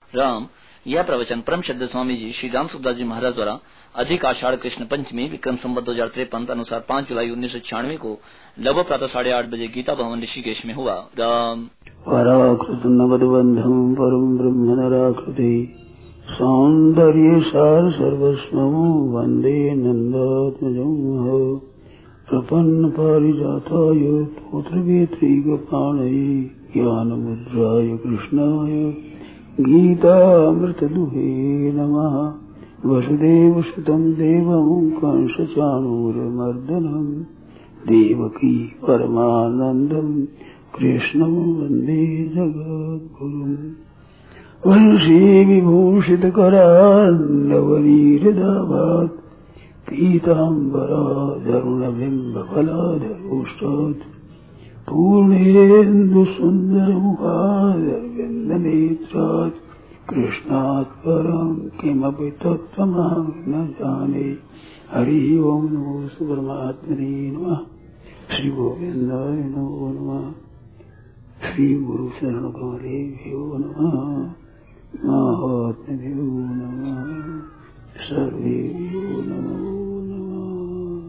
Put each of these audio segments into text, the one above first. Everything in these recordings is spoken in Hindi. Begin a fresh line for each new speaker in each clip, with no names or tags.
राम। यह प्रवचन परम श्रद्धेय स्वामी जी श्री राम सुखदास जी महाराज द्वारा अधिक आषाढ़ कृष्ण पंचमी विक्रम संवत 2053 अनुसार 5 जुलाई 1996 को लगभग प्रातः 8:30 बजे गीता भवन ऋषिकेश में हुआ। राम।
पराकृत नवद्बंधम परम ब्रह्म नराकृति सौंदर्य सार सर्वस्वं वंदे नंदात्मजं प्रपन्न पारिजाताय पुत्रवेत्रीगपाणये ज्ञानमुद्राय कृष्णाय गीतामृतदुहे नमः। वसुदेवसुतं देवं कंसचाणूरमर्दनं देवकी परमानन्दं कृष्णं वन्दे जगद्गुरुम्। वंशी विभूषितकरान्नवनीरदाभात् पीताम्बराधरुणबिम्बफलाधरोष्टात् पूर्णेन्दुसुन्दरमुखादरविन्दनेत्रात् कृष्णात् परं किमपि तत्त्वमहं न जाने। हरि ओं नमो परमात्मने नमः। श्री गोविन्दाय नमो नमः। श्री गुरु शरण कमलेभ्यो नमः। महात्म्यो नमः। सर्वेभ्यो नमो नमः।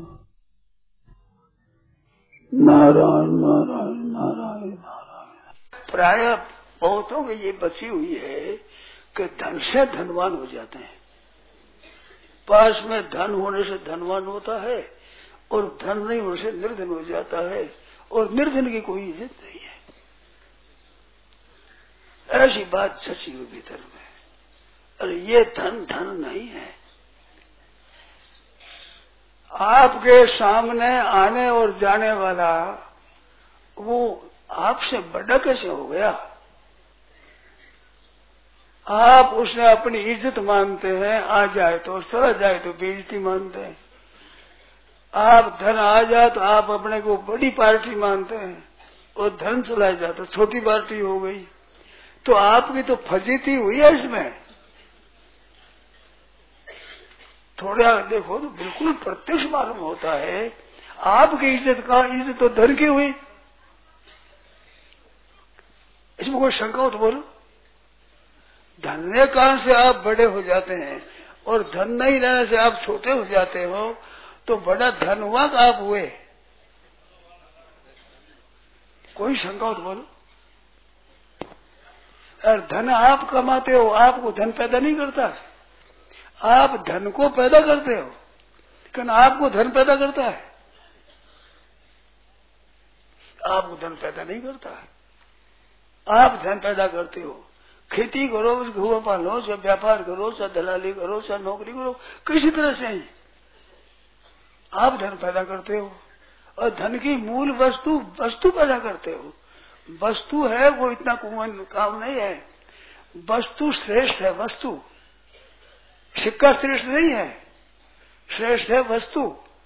नारायण नारायण नारायण नारायण।
प्राय बहुतों की ये बची हुई है कि धन से धनवान हो जाते हैं। पास में धन होने से धनवान होता है और धन नहीं होने से निर्धन हो जाता है, और निर्धन की कोई इज्जत नहीं है। ऐसी बात छची हुई भीतर में। अरे ये धन धन नहीं है। आपके सामने आने और जाने वाला वो आपसे बड़ा कैसे हो गया? आप उसने अपनी इज्जत मानते हैं, आ जाए तो और चला जाए तो बेइज्जती मानते हैं। आप धन आ जाए तो आप अपने को बड़ी पार्टी मानते हैं, और धन चला जाए तो छोटी पार्टी हो गई। तो आपकी तो फजीती हुई है इसमें। थोड़ा देखो तो बिल्कुल प्रत्यक्ष मालूम होता है आपकी इज्जत तो धन की हुई। इसमें कोई शंका हो तो बोलो। धन के कारण से आप बड़े हो जाते हैं और धन नहीं रहने से आप छोटे हो जाते हो, तो बड़ा धन हुआ कि आप हुए? कोई शंका हो तो बोलो। और धन आप कमाते हो, आपको धन पैदा नहीं करता। आप धन को पैदा करते हो, लेकिन आपको धन पैदा करता है। आपको धन पैदा नहीं करता है, आप धन पैदा करते हो। खेती करो, घुआ पालो, चाहे व्यापार करो, चाहे दलाली करो, चाहे नौकरी करो, किसी तरह से ही आप धन पैदा करते हो। और धन की मूल वस्तु पैदा करते हो। वस्तु है वो इतना काम नहीं है। वस्तु श्रेष्ठ है। वस्तु सिक्का श्रेष्ठ नहीं है, श्रेष्ठ है वस्तु।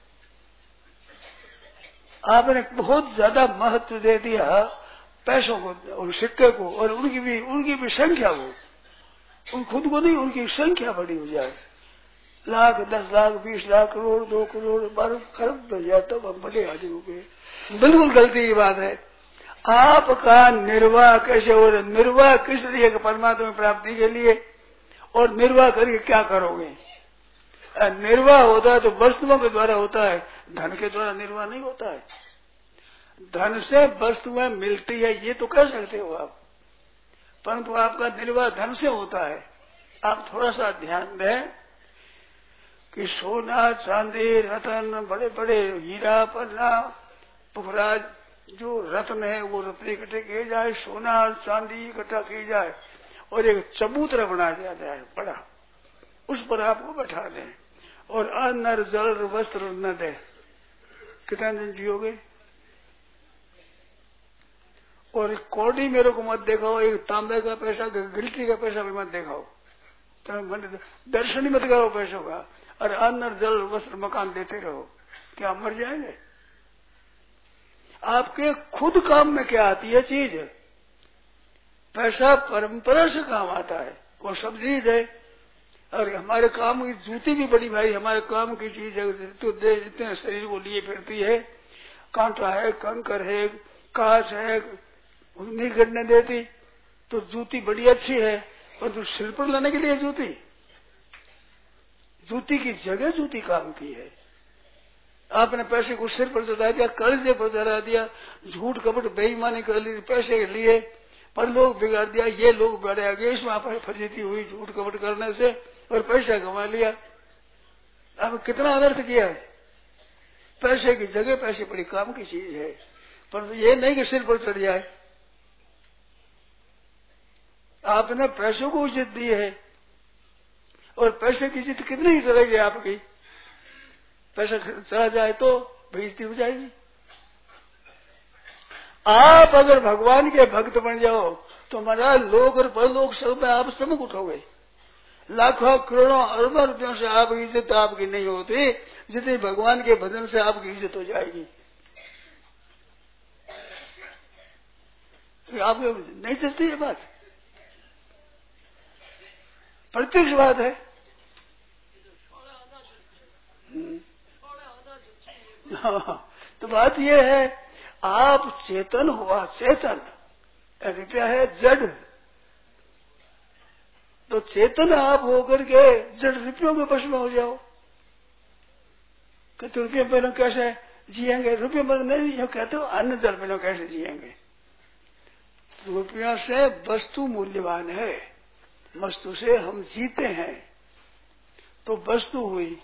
आपने बहुत ज्यादा महत्व दे दिया पैसों को और सिक्के को, और उनकी भी संख्या को। उन खुद को नहीं, उनकी संख्या बड़ी हो जाए। लाख, 10 लाख, 20 लाख, करोड़, 2 करोड़, 12 खरब हो जाए तब हम बड़े आदमी हो गए। बिल्कुल गलती की बात है। आपका निर्वाह कैसे हो रहा? निर्वाह किस लिए? परमात्मा प्राप्ति के लिए। और निर्वाह करके क्या करोगे? निर्वाह होता है तो वस्तुओं के द्वारा होता है, धन के द्वारा निर्वाह नहीं होता है। धन से वस्तुएं मिलती है ये तो कह सकते हो आप, परंतु आपका निर्वाह धन से होता है। आप थोड़ा सा ध्यान दें कि सोना, चांदी, रत्न, बड़े बड़े हीरा, पन्ना, पुखराज, जो रत्न है वो रत्न इकट्ठे किए जाए, सोना और चांदी इकट्ठा की जाए और एक चबूतरा बना दिया जाए बड़ा, उस पर आपको बैठा दें और अन्न, जल, वस्त्र न दे, कितने दिन जियोगे? और कौड़ी मेरे को मत दिखाओ, एक तांबे का पैसा, गिल्टी का पैसा भी मत दिखाओ, तो दर्शन ही मत करो पैसों का। और अन्न, जल, वस्त्र, मकान देते रहो, क्या मर जाएंगे? आपके खुद काम में क्या आती है चीज? पैसा परंपरा से काम आता है, वो सब चीज है। और हमारे काम की जूती भी बड़ी भाई हमारे काम की चीज है, तो इतने शरीर को लिए फिरती है। कांटा है, कंकर है, कांच है, नहीं गिरने देती, तो जूती बड़ी अच्छी है। परंतु सिर पर लाने के लिए जूती, जूती की जगह जूती काम की है। आपने पैसे को सिर पर चढ़ा दिया, कर्जे पर चढ़ा दिया, झूठ कपट बेईमानी कर ली पैसे के लिए, पर लोग बिगाड़ दिया, ये लोग बिगाड़े आगे, इसमें आप फजीती हुई झूठ कपट करने से और पैसा कमा लिया। अब कितना अनर्थ किया है। पैसे की जगह पैसे बड़ी काम की चीज है, पर ये नहीं कि सिर पर चढ़ जाए। आपने पैसों को इज्जत दी है, और पैसे की इज्जत कितनी ही चलेगी आपकी। पैसा चला जाए तो बेइज्जती हो जाएगी। आप अगर भगवान के भक्त बन जाओ तो महाराज लोग और परलोक सब में आप चमक उठोगे। लाखों करोड़ों अरबों रुपयों से आपकी इज्जत आपकी नहीं होती जितनी भगवान के भजन से आपकी इज्जत हो जाएगी। तो आपको नहीं चलती ये बात, प्रत्यक्ष बात है। तो बात यह है, आप चेतन हुआ, चेतन रुपया है जड़, तो चेतन आप होकर के जड़ रुपयों के वश में हो जाओ। कहते रुपये बिना कैसे जिएंगे, रुपये बिना नहीं, यो कहते हो अन्न जल बिना कैसे जिएंगे। रुपया से वस्तु मूल्यवान है, वस्तु से हम जीते हैं, तो वस्तु हुई।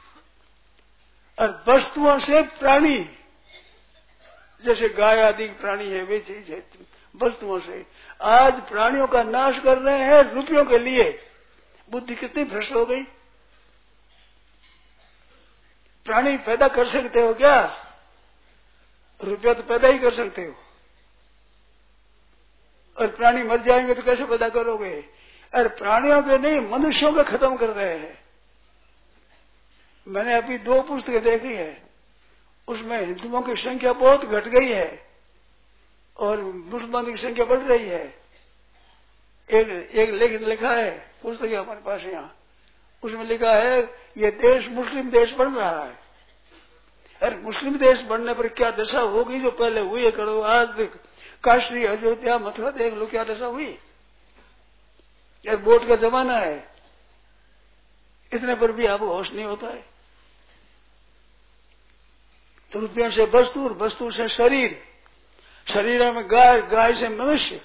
और वस्तुओं से प्राणी, जैसे गाय आदि प्राणी है वे चीज है। वस्तुओं से आज प्राणियों का नाश कर रहे हैं रुपयों के लिए। बुद्धि कितनी भ्रष्ट हो गई। प्राणी पैदा कर सकते हो क्या? रुपया तो पैदा ही कर सकते हो, और प्राणी मर जाएंगे तो कैसे पैदा करोगे? अरे प्राणियों के नहीं, मनुष्यों को खत्म कर रहे हैं। मैंने अभी 2 पुस्तकें देखी है, उसमें हिंदुओं की संख्या बहुत घट गई है और मुसलमानों की संख्या बढ़ रही है। एक लेख लिखा है, पुस्तक है हमारे पास यहाँ, उसमें लिखा है ये देश मुस्लिम देश बन रहा है। अरे मुस्लिम देश बनने पर क्या दशा होगी जो पहले हुई है करो। आज काशी अयोध्या मथुरा देख लो क्या दशा हुई। यार वोट का जमाना है, इतने पर भी आपको होश नहीं होता है। तो रुपयों से वस्तु और वस्तु से शरीर, शरीर में गाय, गाय से मनुष्य,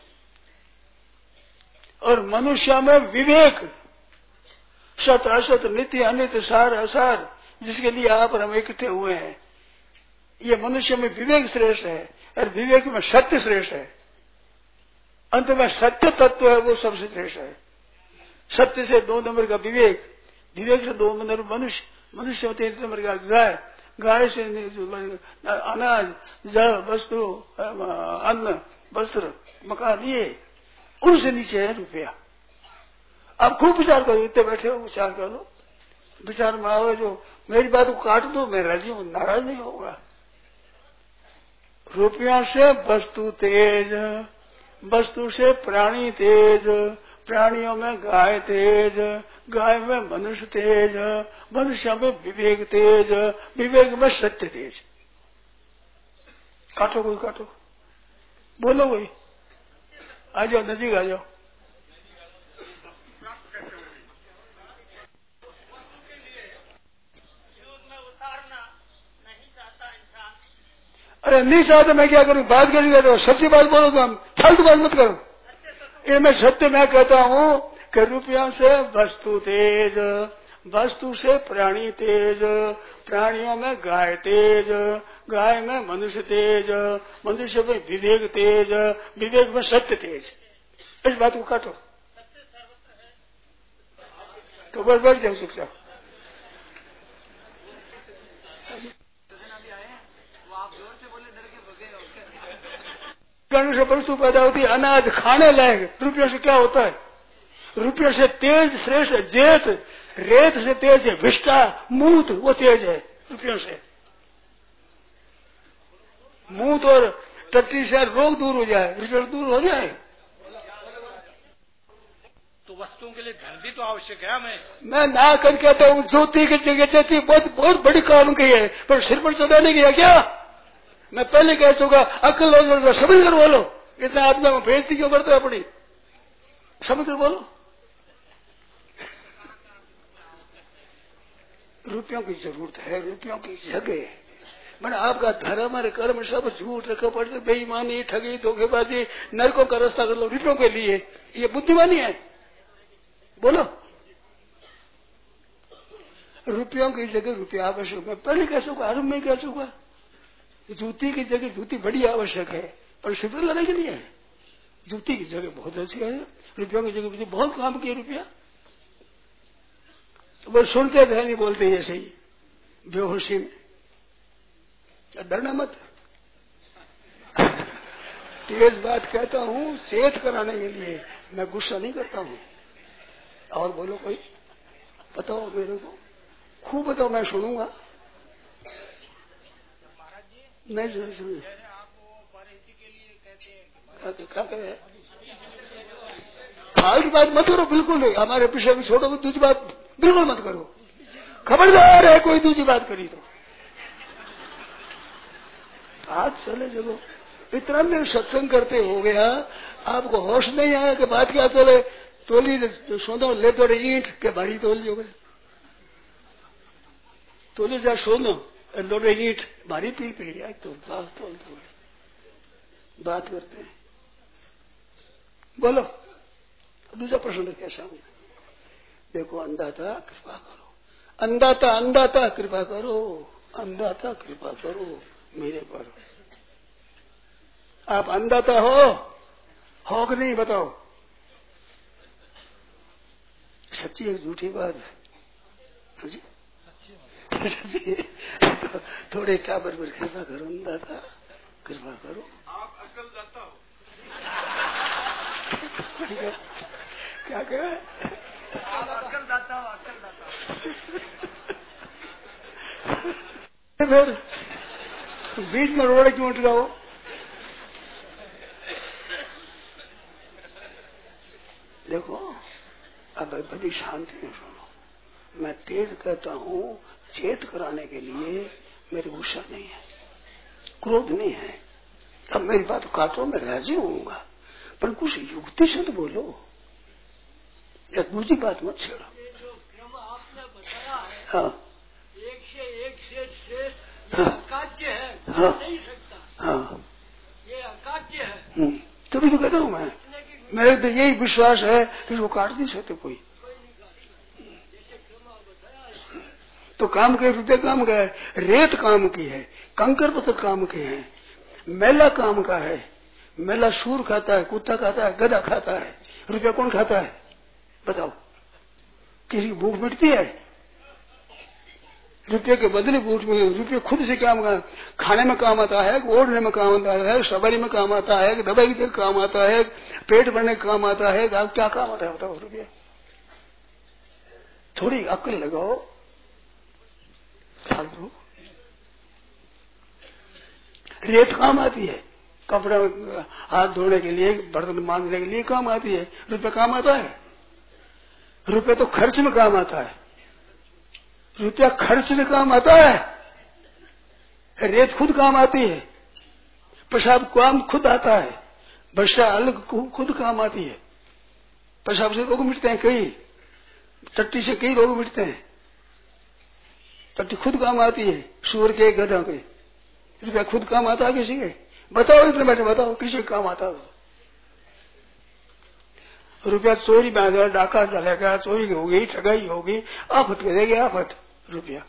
और मनुष्य में विवेक, सत असत नित्य अनित्य सार असार, जिसके लिए आप और हम इकट्ठे हुए हैं। ये मनुष्य में विवेक श्रेष्ठ है और विवेक में सत्य श्रेष्ठ है। अंत में सत्य तत्व है वो सबसे श्रेष्ठ है। सत्य से 2 नंबर का विवेक, विवेक से 2 नंबर मनुष्य, मनुष्य से 3 नंबर का गाय, गाय से अनाज, जल, वस्तु, अन्न, वस्त्र, मकान, ये उनसे नीचे है रुपया। आप खूब विचार करो, इतने बैठे हो विचार करो, विचार में आओ। जो मेरी बात को काट दो, मैं राजी हूं, नाराज नहीं होगा। रुपया से वस्तु तेज, वस्तु से प्राणी तेज, प्राणियों में गाय तेज, गाय में मनुष्य तेज, मनुष्य में विवेक तेज, विवेक में सत्य तेज। काटो कोई, काटो, बोलो कोई, आ जाओ, नजीक आ जाओ। अरे नहीं चाहते, मैं क्या करूं? बात कैसे कहते हो? सच्ची बात बोलो तो, हम फालतू बात मत करो। ये मैं सत्य मैं कहता हूं कि रुपया से वस्तु तेज, वस्तु से प्राणी तेज, प्राणियों में गाय तेज, गाय में मनुष्य तेज, मनुष्य में विवेक तेज, विवेक में सत्य तेज। इस बात को काटो तो बस बैठ जाओ चुपचाप। से वस्तु पैदा होती है, अनाज खाने लायक। रुपयों से क्या होता है? रुपयों से तेज श्रेष्ठ है जेठ, रेत से तेज है विष्टा, मूत, वो तेज है रुपयों से। मूत और टट्टी से रोग दूर हो जाए, रिजल्ट दूर हो जाए।
तो वस्तुओं के लिए धन भी तो आवश्यक है।
मैं ना कर कहता हूँ ज्योति की जगह देती, बहुत बड़ी काम की है, पर सिर पर चढ़ा नहीं गया क्या? मैं पहले कह चुका, अकल हो समझ कर बोलो। इतना आदमी में बेइज्जती क्यों करते हो अपनी? समझ कर बोलो। रुपयों की जरूरत है, रुपयों की जगह। मैंने आपका धर्म हमारे कर्म सब झूठ कपट बेईमानी ठगी धोखेबाजी नरकों का रास्ता कर लो रुपयों के लिए, ये बुद्धिमानी है? बोलो। रुपयों की जगह रुपया आवश्यक है। पहले कह सकूंगा, आरंभ में कह सकूंगा, जूती की जगह जूती बड़ी आवश्यक है, पर सिर लगाने के लिए है। जूती की जगह बहुत अच्छी है, रुपयों की जगह बहुत काम किया रुपया। तो वो सुनते थे नहीं बोलते ऐसे ही बेहोशी में। डरना मत, तेज बात कहता हूँ सेठ कराने के लिए, मैं गुस्सा नहीं करता हूँ। और बोलो कोई, बताओ मेरे को, खूब बताओ, मैं सुनूंगा। नहीं सुनिए क्या कहे, की बात मत करो बिल्कुल, हमारे पीछे भी छोड़ो, दूसरी बात बिल्कुल मत करो। खबरदार है कोई दूसरी बात करी तो आज चले जब इतना देर सत्संग करते हो गया, आपको होश नहीं आया कि बात क्या चले। तोली सोनो ले थोड़े ईंट के भारी तोल जो गए, तोली जा सोनो लोटे ईंट भारी पी आए तो तोल बात करते हैं। बोलो दूसरा प्रश्न कैसा हूं? देखो, अंधाता कृपा करो, अंधाता कृपा करो, अंधाता कृपा करो मेरे पर। आप अंधाता हो कि नहीं बताओ? सच्ची एक झूठी बात है जी? सच्ची तो थोड़े टाबर पर कृपा करो, अंधाता कृपा करो।
आप अकल दाता हो।
क्या कह रहे?
आप अकल दाता हो, अकल दाता।
फिर बीच में रोड़े क्यों उठ जाओ? देखो, अब बड़ी शांति में सुनो। मैं तेज कहता हूँ चेत कराने के लिए, मेरे गुस्सा नहीं है, क्रोध नहीं है। अब मेरी बात काटो, मैं राजी होऊंगा, पर कुछ युक्ति से तो बोलो, या दूसरी बात मत छेड़ो।
जो क्रम आपने बताया है,
हाँ,
एक से श्रेष्ठ ये अकाट्य है,
हाँ,
नहीं सकता।
हाँ,
ये अकाट्य है।
तभी तो कहता हूँ मैं, मेरे तो यही विश्वास है कि वो काट नहीं सकते कोई। तो काम के रुपये काम का है, रेत काम की है, कंकर पत्थर काम के हैं, मेला काम का है। मेला सूर खाता है, कुत्ता खाता है, गधा खाता है, रुपया कौन खाता है? बताओ, किसी की भूख मिटती है? रुपये के बदले भूख में रुपये खुद से काम खाने में काम आता है, ओढ़ने में काम आता है, सवारी में काम आता है, दवाई के काम आता है, पेट भरने का काम आता है। अब क्या काम आता है बताओ? रुपये। थोड़ी अक्ल लगाओ, फालतू। रेत काम आती है, कपड़ा हाथ धोने के लिए, बर्तन मांजने के लिए काम आती है। रुपये काम आता है? रुपये तो खर्च में काम आता है। रुपया खर्च में काम आता है, रेत खुद काम आती है, पेशाब काम खुद आता है, वर्षा अलग खुद काम आती है। पेशाब से रोग मिटते हैं कई, टट्टी से कई रोग मिटते हैं, टट्टी खुद काम आती है, सूअर के गधा के। रुपया खुद काम आता है किसी के? बताओ, इतने बैठे बताओ किसी के काम आता है? रुपया चोरी में आ गया, डाका चलेगा, चोरी होगी, ठगाई होगी, आफत करेगी आफत। रुपया,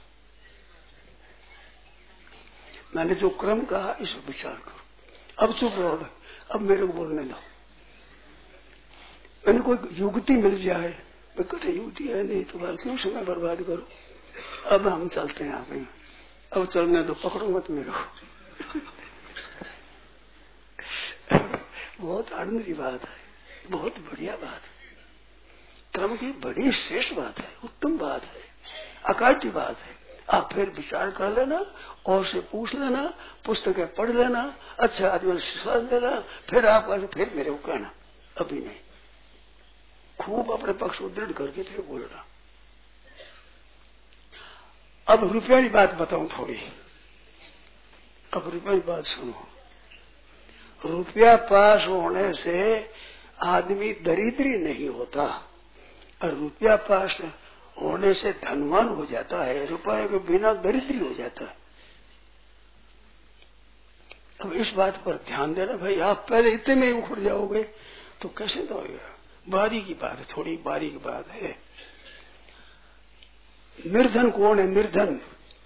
मैंने जो क्रम कहा इस पर विचार करो। अब चुप रहो, अब मेरे को बोलने दो। मैंने कोई युक्ति मिल जाए, कठे युक्ति है नहीं तो बात क्यों समय बर्बाद करो। अब हम चलते हैं आगे, अब चलने दो, पकड़ो मत मेरे को। बहुत आनंद की बात है, बहुत बढ़िया बात है, क्रम की बड़ी श्रेष्ठ बात है, उत्तम बात है, अकाट्य बात है। आप फिर विचार कर लेना और से पूछ लेना, पुस्तकें पढ़ लेना, अच्छा आदमी विश्वास लेना, फिर आप फिर मेरे को कहना। अभी नहीं, खूब अपने पक्ष को दृढ़ करके फिर बोलना। अब रुपया की बात बताऊं थोड़ी, अब रुपया की बात सुनो। रुपया पास होने से आदमी दरिद्री नहीं होता, और रुपया पास होने से धनवान हो जाता है, रुपये के बिना दरिद्री हो जाता है। अब इस बात पर ध्यान देना भाई, आप पहले इतने में उखड़ जाओगे तो कैसे होगा। बारी की बात है, थोड़ी बारी की बात है। निर्धन कौन है? निर्धन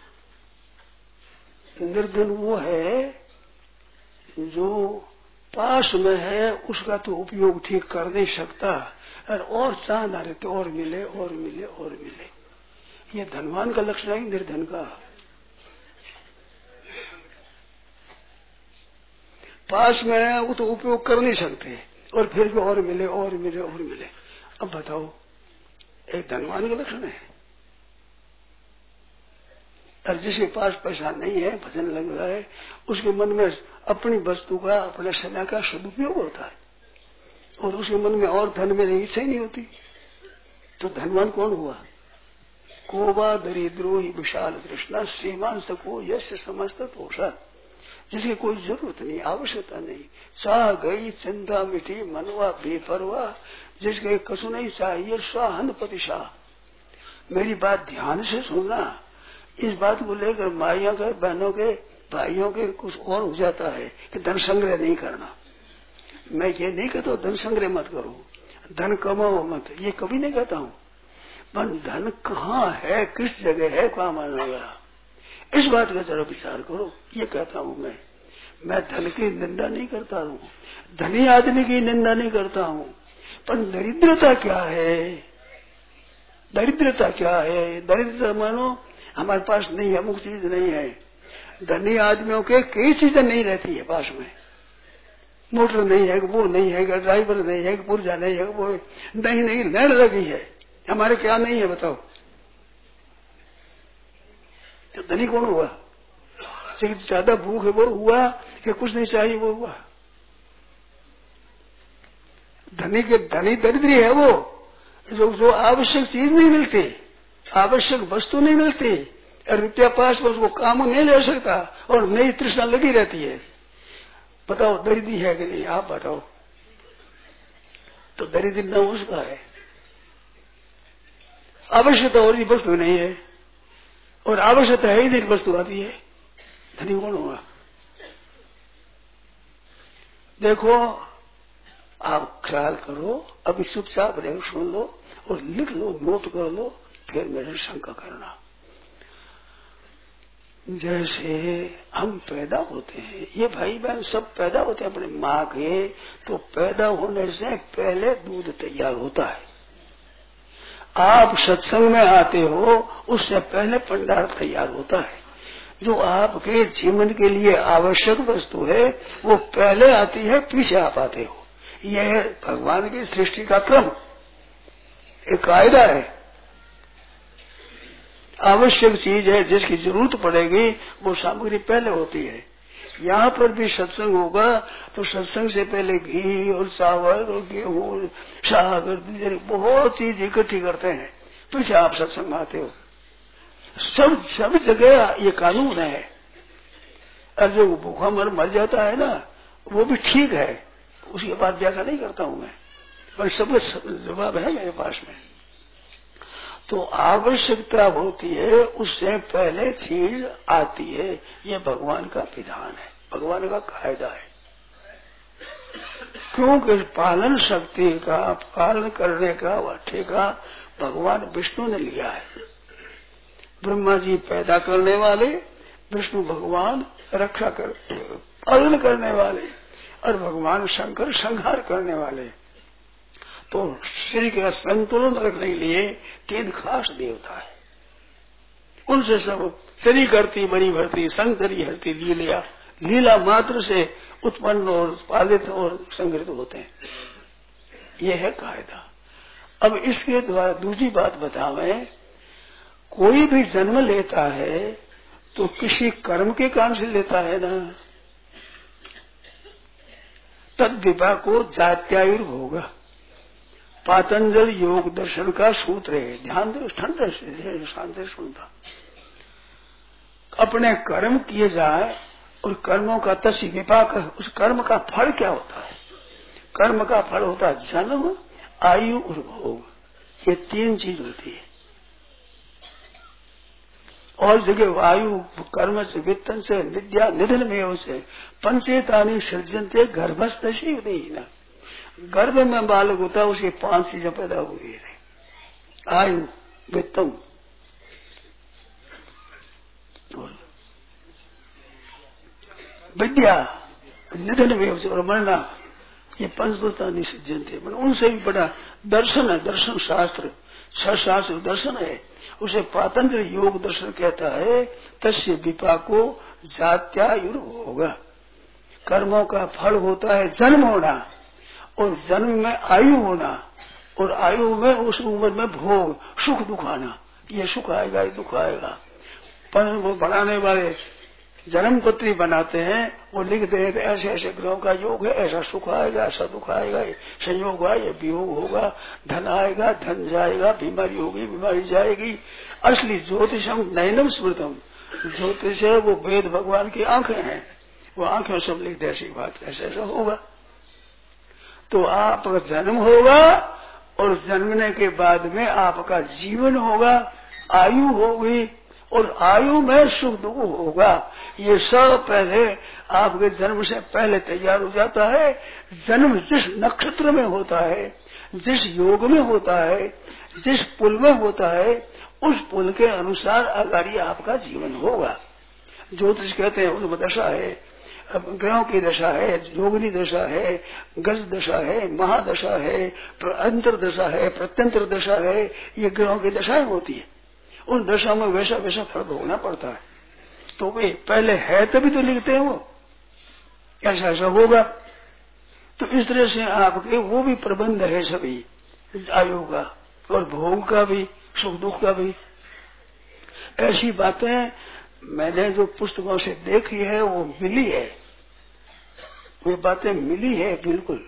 निर्धन वो है जो पास में है, उसका तो उपयोग ठीक कर नहीं सकता, और चाहना रहते और मिले और मिले और मिले। ये धनवान का लक्षण है निर्धन का। पास में है वो तो उपयोग कर नहीं सकते, और फिर भी और मिले और मिले और मिले। अब बताओ, एक धनवान का लक्षण है। और जिसके पास पैसा नहीं है, भजन लग रहा है, उसके मन में अपनी वस्तु का, अपने समय का सदुपयोग होता है, और उसके मन में और धन में इच्छा ही नहीं होती। तो धनवान कौन हुआ? कोवा दरिद्रो ही विशाल तृष्णा श्रीमान सको यश समस्त तोषा, जिसकी कोई जरूरत नहीं, आवश्यकता नहीं, चाह गई चिंता मिटी मनवा बेपरवाह, जिसके कछु नहीं चाहिए स्वाहन प्रतिशाह। मेरी बात ध्यान से सुनना। इस बात को लेकर माइयों के, बहनों के, भाइयों के कुछ और हो जाता है कि धन संग्रह नहीं करना। मैं ये नहीं कहता धन संग्रह मत करो, धन कमाओ मत, ये कभी नहीं कहता हूँ। पर धन कहाँ है, किस जगह है, कहाँ मानेगा, इस बात का जरा विचार करो। ये कहता हूँ मैं धन की निंदा नहीं करता हूँ, धनी आदमी की निंदा नहीं करता हूँ, पर दरिद्रता क्या है? दरिद्रता क्या है? दरिद्रता मानो हमारे पास नहीं है, अमुक चीज नहीं है। धनी आदमियों के कई चीजें नहीं रहती है पास में। मोटर नहीं है, वो नहीं है, ड्राइवर नहीं है, पुर्जा नहीं है, वो नहीं लड़ लगी है। हमारे क्या नहीं है बताओ? तो धनी कौन हुआ? ज्यादा भूख है वो हुआ कि कुछ नहीं चाहिए वो हुआ? धनी के धनी दरिद्री है वो, जो आवश्यक चीज नहीं मिलती, आवश्यक वस्तु नहीं मिलती, और रुपया पास में उसको काम नहीं ले सकता, और नई तृष्णा लगी रहती है। बताओ दरिद्री है कि नहीं? आप बताओ। तो दरिद्री न उसका है, आवश्यकता और वस्तु नहीं है, और आवश्यकता है ही नहीं वस्तु आती है। धनी कौन होगा? देखो आप ख्याल करो, अभी चुपचाप रहो, सुन लो और लिख लो, नोट कर लो, फिर मेरे शंका करना। जैसे हम पैदा होते हैं, ये भाई बहन सब पैदा होते हैं अपने माँ के, तो पैदा होने से पहले दूध तैयार होता है। आप सत्संग में आते हो, उससे पहले भंडार तैयार होता है। जो आपके जीवन के लिए आवश्यक वस्तु है वो पहले आती है, पीछे आप आते हो। यह भगवान की सृष्टि का क्रम, एक कायदा है। आवश्यक चीज है, जिसकी जरूरत पड़ेगी वो सामग्री पहले होती है। यहाँ पर भी सत्संग होगा तो सत्संग से पहले घी और चावल और गेहूं, साग और बहुत चीज इकट्ठी करते हैं, पीछे आप सत्संग में आते हो। सब जगह ये कानून है। और जो भूखा मर जाता है ना, वो भी ठीक है, उसके बाद व्याख्या नहीं करता हूं मैं, पर सब जवाब है मेरे पास में। तो आवश्यकता होती है, उससे पहले चीज आती है। ये भगवान का विधान है, भगवान का कायदा है। क्योंकि पालन शक्ति का, पालन करने का ठेका भगवान विष्णु ने लिया है। ब्रह्मा जी पैदा करने वाले, विष्णु भगवान रक्षा कर पालन करने वाले, और भगवान शंकर संहार करने वाले। तो शरीर का संतुलन रखने के लिए तीन खास देवता है। उनसे सब शरीर करती, बड़ी भरती, संकरी हरती लीला, लीला मात्र से उत्पन्न और पालित और संग्रहित होते हैं। यह है कायदा। अब इसके द्वारा दूसरी बात बतावें, कोई भी जन्म लेता है तो किसी कर्म के काम से लेता है ना। तद विभाग को जात्यायुर्भोग पातंजल योग दर्शन का सूत्र है। ध्यान दो, ठंडे से शांति सुनता। अपने कर्म किए जाए और कर्मों का तस्य विपाक, उस कर्म का फल क्या होता है? कर्म का फल होता है जन्म, आयु और भोग। ये तीन चीज होती है। और जगह वायु कर्म से वित्तन से विद्या निधन में से पंचेतानी सृजनते गर्भस्थी नहीं ना। गर्भ में बालक होता है, उसके 5 चीजें पैदा हुई है, आयु वित्तम विद्या निधन में और मरना, ये पंचभूता निषिजन थे। उनसे भी बड़ा दर्शन है, दर्शन शास्त्र 6 शास्त्र दर्शन है, उसे पातंत्र योग दर्शन कहता है। तस्य विपाको जात्यायुर होगा, कर्मों का फल होता है जन्म होना, और जन्म में आयु होना, और आयु में उस उम्र में भोग सुख दुख आना। ये सुख आएगा, ये दुख आएगा। पर वो बनाने वाले जन्म पत्री बनाते हैं, वो लिखते हैं ऐसे ऐसे ग्रहों का योग है, ऐसा सुख आएगा, ऐसा दुख आएगा, ये संयोग हुआ, ये वियोग होगा, धन आएगा, धन जाएगा, बीमारी होगी, बीमारी जाएगी। असली ज्योतिषम नयनम स्मृतम, ज्योतिष है वो वेद भगवान की आंखें हैं, वो आंखें सब लिखते ऐसी बात, ऐसा ऐसा होगा। तो आपका जन्म होगा, और जन्मने के बाद में आपका जीवन होगा, आयु होगी, और आयु में सुख दुख होगा। ये सब पहले आपके जन्म से पहले तैयार हो जाता है। जन्म जिस नक्षत्र में होता है, जिस योग में होता है, जिस पुल में होता है, उस पुल के अनुसार आगाड़ी आपका जीवन होगा। ज्योतिष कहते हैं उनमें दशा है, ग्रहों की दशा है, योगिनी दशा है, गज दशा है, महादशा है, अंतर दशा है, प्रत्यंतर दशा है, ये ग्रहों की दशाएं होती है। उन दशा में वैसा वैसा फल भोगना पड़ता है। तो वे पहले है तभी तो लिखते हैं, वो ऐसा ऐसा होगा। तो इस तरह से आपके वो भी प्रबंध है सभी, आयु का और भोग का भी, सुख दुख का भी। ऐसी बातें मैंने जो पुस्तकों से देखी है वो मिली है, वे बातें मिली है बिल्कुल।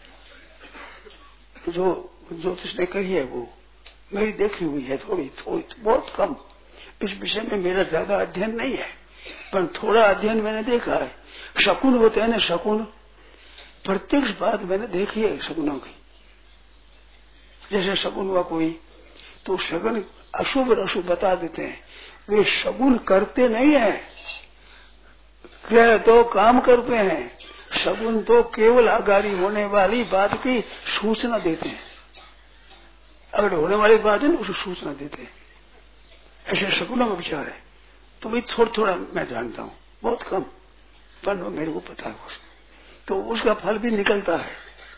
जो ज्योतिष ने कही है वो मेरी देखी हुई है, थोड़ी बहुत कम। इस विषय में मेरा ज्यादा अध्ययन नहीं है, पर थोड़ा अध्ययन मैंने देखा है। शकुन होते हैं ना, शकुन, प्रत्यक्ष बात मैंने देखी है शकुनों की। जैसे शकुन हुआ कोई, तो शकुन अशुभ और अशुभ बता देते हैं। वे शकुन करते नहीं है, ग्रह तो काम करते हैं। शकुन तो केवल आगामी होने वाली बात की सूचना देते हैं, अगर होने वाली बात है ना उसको सूचना देते हैं। ऐसे शकुनों में विचार है। तो भाई थोड़ा थोड़ा मैं जानता हूँ, बहुत कम, पर मेरे को पता है तो उसका फल भी निकलता है।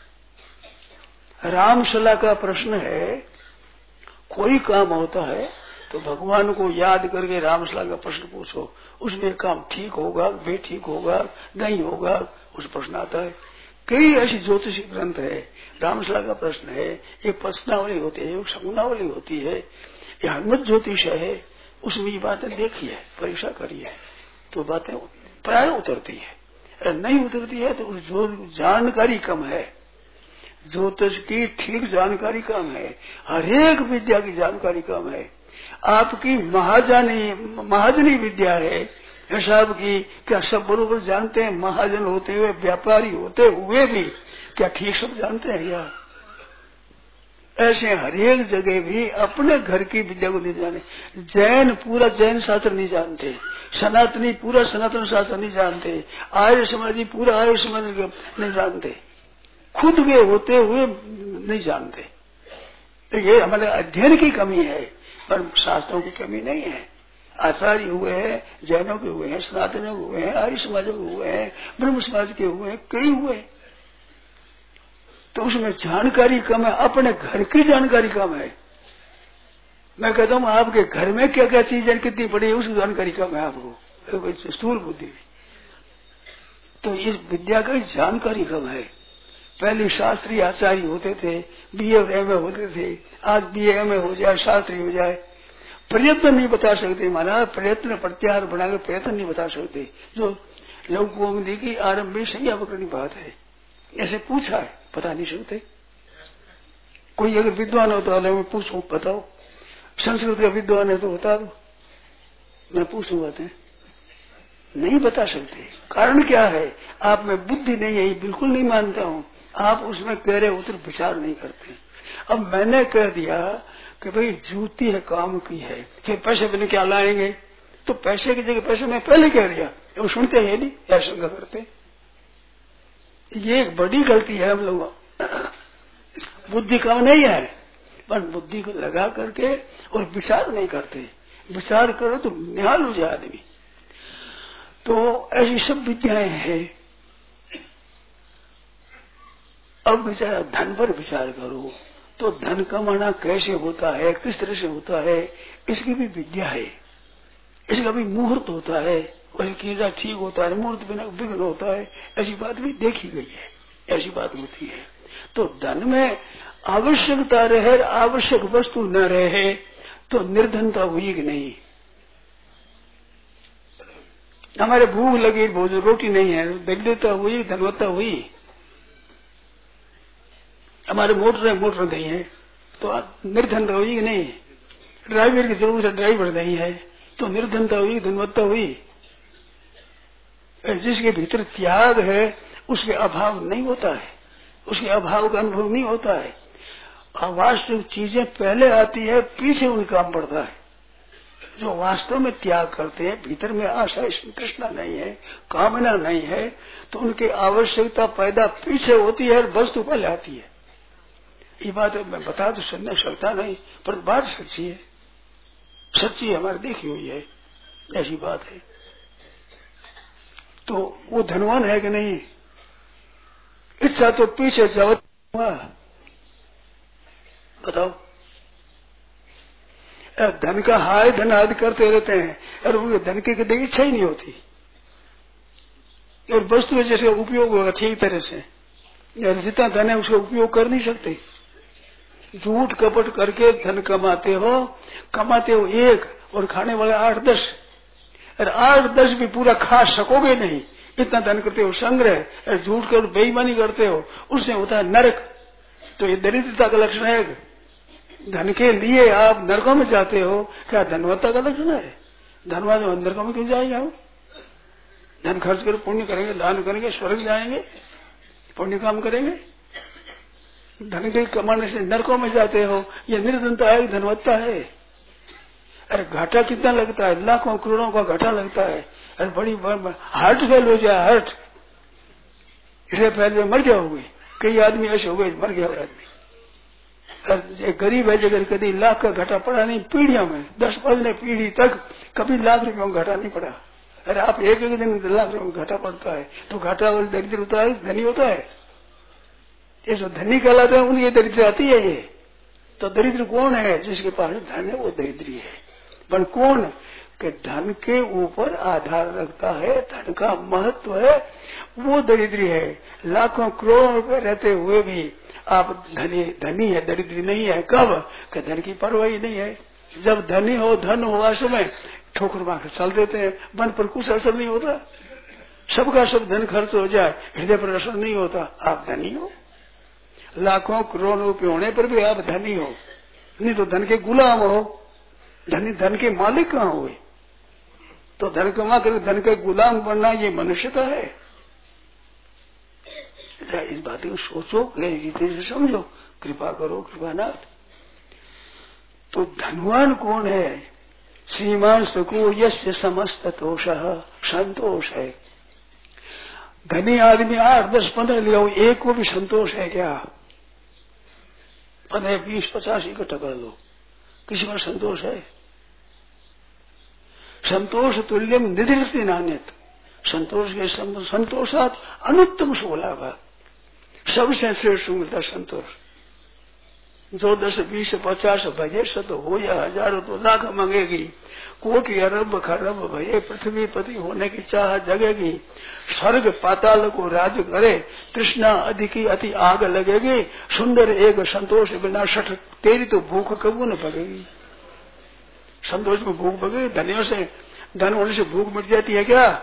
रामशला का प्रश्न है, कोई काम होता है तो भगवान को याद करके रामशला का प्रश्न पूछो, उसमें काम ठीक होगा, बेठीक होगा, नहीं होगा, उस प्रश्न आता है। कई ऐसी ज्योतिषी ग्रंथ है, रामशला का प्रश्न है, एक प्रश्नावली होती है, एक शकुनावली होती है, ये हनुमत ज्योतिष है, उसमें ये बातें देखी है, परीक्षा करी है, तो बातें प्राय उतरती है। अगर नहीं उतरती है तो जो जानकारी कम है, ज्योतिष की ठीक जानकारी कम है, हरेक विद्या की जानकारी कम है। आपकी महाजनी विद्या है हिसाब की, क्या सब बरोबर जानते हैं? महाजन होते हुए, व्यापारी होते हुए भी क्या ठीक सब जानते हैं क्या? ऐसे हरेक जगह भी अपने घर की विद्या को नहीं जाने। जैन पूरा जैन शास्त्र नहीं जानते, सनातनी पूरा सनातन शास्त्र नहीं जानते, आर्य समाजी पूरा आर्य समाज नहीं जानते, खुद के होते हुए नहीं जानते। तो ये हमारे अध्ययन की कमी है, पर शास्त्रों की कमी नहीं है। आचार्य हुए हैं, जैनों के हुए हैं, सनातनों के हुए हैं, आर्य समाजों के हुए हैं, ब्रह्म समाज के हुए हैं, कई हुए। तो उसमें जानकारी कम है, अपने घर की जानकारी कम है। मैं कहता हूँ आपके घर में क्या क्या चीजें कितनी पड़ी है उसकी जानकारी कम है आपको, स्थूल बुद्धि। तो इस विद्या की जानकारी कम है। पहले शास्त्रीय आचार्य होते थे, BA और MA होते थे, आज BA MA हो जाए, शास्त्री हो जाए, प्रयत्न नहीं बता सकते। महाराज प्रयत्न प्रत्याहार बनाकर प्रयत्न नहीं बता सकते। जो लघु की आरंभ में सही अवकरणी बात है, ऐसे पूछा है, बता नहीं सकते। कोई अगर विद्वान होता है मैं पूछूं, बताओ, संस्कृत का विद्वान है तो बता दो, मैं पूछूं, बातें नहीं बता सकते। कारण क्या है? आप में बुद्धि नहीं है, ये बिल्कुल नहीं मानता हूँ। आप उसमें गहरे उतर विचार नहीं करते। अब मैंने कह दिया कि भाई जूती है काम की है, फिर पैसे बिना क्या लाएंगे? तो पैसे की जगह पैसे मैं पहले कह दिया, वो सुनते हैं नहीं, या शंका करते। ये एक बड़ी गलती है हम लोग। बुद्धि कम नहीं है, पर बुद्धि को लगा करके और विचार नहीं करते। विचार करो तो निहाल हो जाए आदमी। तो ऐसी सब विद्याएं हैं। अब विचार धन पर विचार करो तो धन कमाना कैसे होता है, किस तरह से होता है, इसकी भी विद्या है। इसका भी मुहूर्त होता है, वही कीड़ा ठीक होता है, मुहूर्त बिना विघ्न होता है, ऐसी बात भी देखी गई है, ऐसी बात होती है। तो धन में आवश्यकता रहे, आवश्यक वस्तु न रहे तो निर्धनता हुई कि नहीं। हमारे भूख लगी, भोजन रोटी नहीं है, दरिद्रता हुई, धनवत्ता हुई। हमारे मोटर नहीं है तो निर्धनता हुई कि नहीं। ड्राइवर की जरूरत है, ड्राइवर नहीं है तो निर्धनता हुई, धनवत्ता हुई। जिसके भीतर त्याग है उसके अभाव नहीं होता है, उसके अभाव का अनुभव नहीं होता है। अवास्तविक चीजें पहले आती है, पीछे उनका काम पड़ता है। जो वास्तव में त्याग करते हैं, भीतर में आशा तृष्णा नहीं है, कामना नहीं है, तो उनकी आवश्यकता पैदा पीछे होती है और वस्तु पहले आती है। ये बात मैं बता तो सुनने सकता नहीं, पर बात सच्ची है, सच्ची है, हमारी देखी हुई है, ऐसी बात है। तो वो धनवान है कि नहीं, इच्छा तो पीछे जाओ बताओ। धन का हाय धन आदि करते रहते हैं और उनके धन की कभी इच्छा ही नहीं होती, और वस्तु जैसे उपयोग होगा ठीक तरह से, जितना धन है उसका उपयोग कर नहीं सकते। झूठ कपट करके धन कमाते हो एक, और खाने वाले 8-10, और 8-10 भी पूरा खा सकोगे नहीं, इतना धन करते हो संग्रह, और झूठ कर बेईमानी करते हो, उससे होता है नरक। तो ये दरिद्रता का लक्षण है। धन के लिए आप नरकों में जाते हो, क्या धनवत्ता का लक्षण है? धनवान नरकों में क्यों जाएंगे? हम धन खर्च कर पुण्य करेंगे, दान करेंगे, स्वर्ग जाएंगे, पुण्य काम करेंगे। धन के कमाने से नरकों में जाते हो, ये निर्धनता है, धनवत्ता है। अरे घाटा कितना लगता है, लाखों करोड़ों का घाटा लगता है। अरे बड़ी हार्ट फेल हो जाए, हार्ट इसे पहले मर जाओगे। कई आदमी ऐसे हो गए, मर गया आदमी। एक गरीब है जगह कभी लाख का घाटा पड़ा नहीं, पीढ़ियों में 10-15 पीढ़ी तक कभी लाख रुपयों का घाटा नहीं पड़ा। अरे आप एक दिन लाख रुपयों का घाटा पड़ता है तो घाटा वाले दरिद्र होता है, धनी होता है। ये जो धनी कहलाते हैं उनकी दरिद्र आती है। ये तो दरिद्र कौन है? जिसके पास धन है वो दरिद्री है। पर कौन कि धन के ऊपर आधार रखता है, धन का महत्व है, वो दरिद्री है। लाखों करोड़ों रुपए रहते हुए भी आप धनी है, दरिद्री नहीं है। कब? कि धन की परवाह ही नहीं है। जब धनी हो, धन हो, वास्तव में ठोकर मार चल देते हैं, मन पर कुछ असर नहीं होता। सबका सब धन खर्च हो जाए, हृदय पर असर नहीं होता। आप धनी हो, लाखों करोड़ों रुपये होने पर भी आप धनी हो, नहीं तो धन के गुलाम हो। धन के मालिक कहाँ हुए? तो धन कमा कर धन के गुलाम बनना ये मनुष्यता है। इस बात को सोचो, से समझो, कृपा करो कृपानाथ। तो धनवान कौन है? श्रीमान सुखो यस्य समस्त तोष संतोष है। धनी आदमी 8, 10, 15 लिया, एक को भी संतोष है क्या? 15, 20, 50 इकट्ठा कर लो, किसी में संतोष है? संतोष तुल्यम निधिर्षि नान्यत। संतोष के संतोषात अनुत्तम सुला का सबसे श्रेष्ठ मिलता संतोष। जो 10, 20, 50 भजे सत हो या हजारों तो लाख मांगेगी, कोटि अरब खरब भये पृथ्वी पति होने की चाह जगेगी, स्वर्ग पाताल को राज करे, तृष्णा अधिकी अति आग लगेगी, सुंदर एक संतोष बिना सठ तेरी तो भूख कबू न भगेगी। संतोष में भूख भगे? धनियों से, धन होने से भूख मिट जाती है क्या?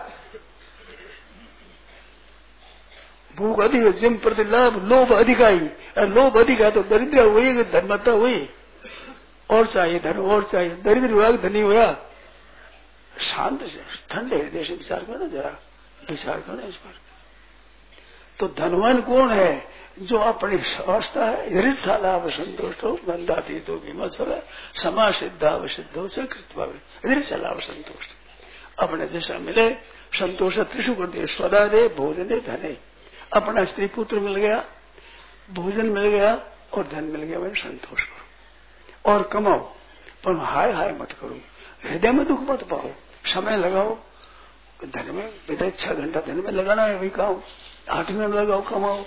भूख अधिक, जिम प्रति लाभ, लोभ अधिकाई, लोभ अधिका तो दरिद्र हुई, धनमत्ता हुई। और चाहिए धन, और चाहिए, दरिद्र हुआ धनी हुआ। शांत से ठंडे हृदय से विचार करना, जरा विचार करना इस पर। तो धनवान कौन है? जो अपनी अवस्था है हृदय संतोष हो बंदाती तो विमर्श समा सिद्धाव सिद्धो से कृतवा हृदय संतोष। अपने जैसा मिले संतोष त्रिशु कर दिए, स्वदा दे भोजने धने, अपना स्त्री पुत्र मिल गया, भोजन मिल गया और धन मिल गया, मैं संतोष करो और कमाओ, पर हाय हाय मत करो, हृदय में दुख मत पाओ, समय लगाओ धन में, बेटा 6 घंटा धन में लगाना है, वही काम 8 मिनट लगाओ, कमाओ।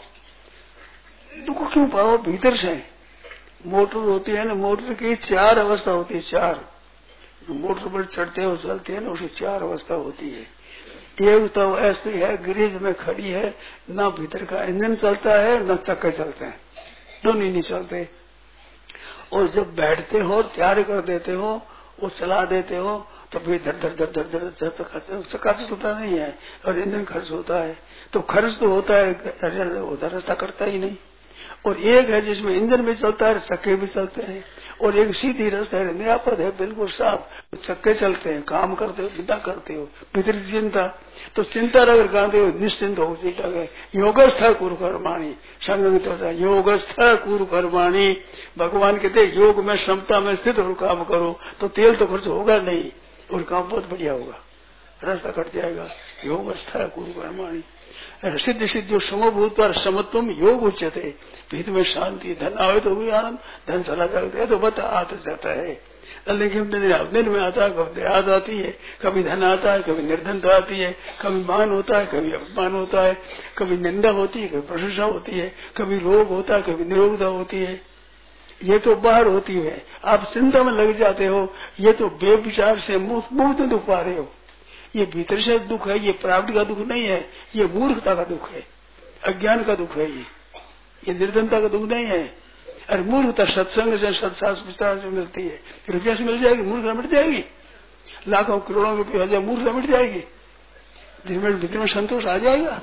दुख क्यों पाओ? भीतर से मोटर होती है ना, मोटर की 4 अवस्था होती है, 4 मोटर पर चढ़ते हो चलते हैं ना, उसकी 4 अवस्था होती है। एक तो ऐसी है ग्रिज में खड़ी है, ना भीतर का इंजन चलता है ना चक्के चलते हैं, दोनों नहीं चलते। और जब बैठते हो तैयार कर देते हो, वो चला देते हो तो फिर धर धर धर धर धर चक्का तो होता नहीं है और इंजन खर्च होता है, तो खर्च तो होता है, रास्ता करता ही नहीं। और एक है जिसमें इंजन भी चलता है, चक्के भी चलते हैं, और एक सीधी रास्ता है, निरापद है, बिल्कुल साफ, चक्के चलते हैं, काम करते हो, विदा करते हो, पितृ चिंता, तो चिंता अगर गाते हो निश्चिंत हो गए। योगस्थ कुरु कर्माणी, संग योगस्थ कुरु कर्माणी, भगवान कहते योग में समता में स्थित और काम करो तो तेल तो खर्च होगा नहीं और काम बहुत बढ़िया होगा, रास्ता कट जाएगा। योगस्थ कुरु कर्माणी, सिद्ध सिद्ध समभूत पर समत्वम योग उच्चते, भीत में शांति, धन आवे तो भी आनंद, धन चला जाता है तो बता आता जाता है, लेकिन दिन में आता है, कभी याद आती है, कभी धन आता है, कभी निर्धनता आती है, कभी मान होता है, कभी अपमान होता है, कभी निंदा होती है, कभी प्रशंसा होती है, कभी रोग होता है, कभी निरोगता होती है। ये तो बाहर होती है, आप चिंता में लग जाते हो, ये तो बेविचार से मुफ्त में दुख पा रहे हो। ये भीतर से दुख है, ये प्राप्ति का दुख नहीं है, ये मूर्खता का दुख है, अज्ञान का दुख है, ये निर्धनता का दुख नहीं है। अरे मूर्खता सत्संग से सत्शास्त्र विस्तार से मिलती है, रुपया से मिल जाएगी, मूर्खता मिट जाएगी, लाखों करोड़ों रुपये हो जाए, मूर्खता मिट जाएगी, जिसमें भीतर में संतोष आ जाएगा।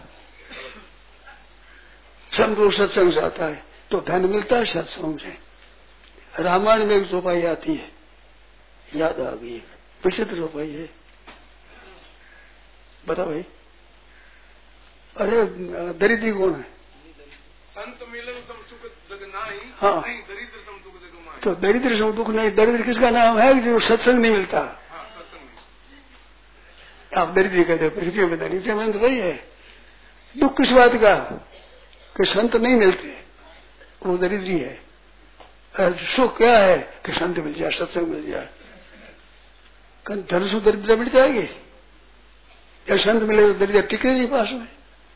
संतोष सत्संग से आता है तो धन मिलता है सत्संग से। रामायण में एक चौपाई आती है, याद आ गई, विचित्र चौपाई है, बता भाई। अरे दरिद्री कौन है?
संत मिलन सम सुख जग नाही,
हाँ,
नहीं दरिद्र सम दुख जग माही।
तो दरिद्र सम दुख नहीं, दरिद्र किसका नाम है? जो सत्संग नहीं मिलता।
हाँ, सत्संग
आप दरिद्री कहते हो, पृथ्वी में दरिद्र में तो वही है। दुख किस बात का? कि संत नहीं मिलते, वो दरिद्री है। सुख क्या है? कि संत मिल जाए, सत्संग मिल जाए। धन से दरिद्र मिट जाएगी, या संत मिले तो दरिद्र टिके नहीं पास में।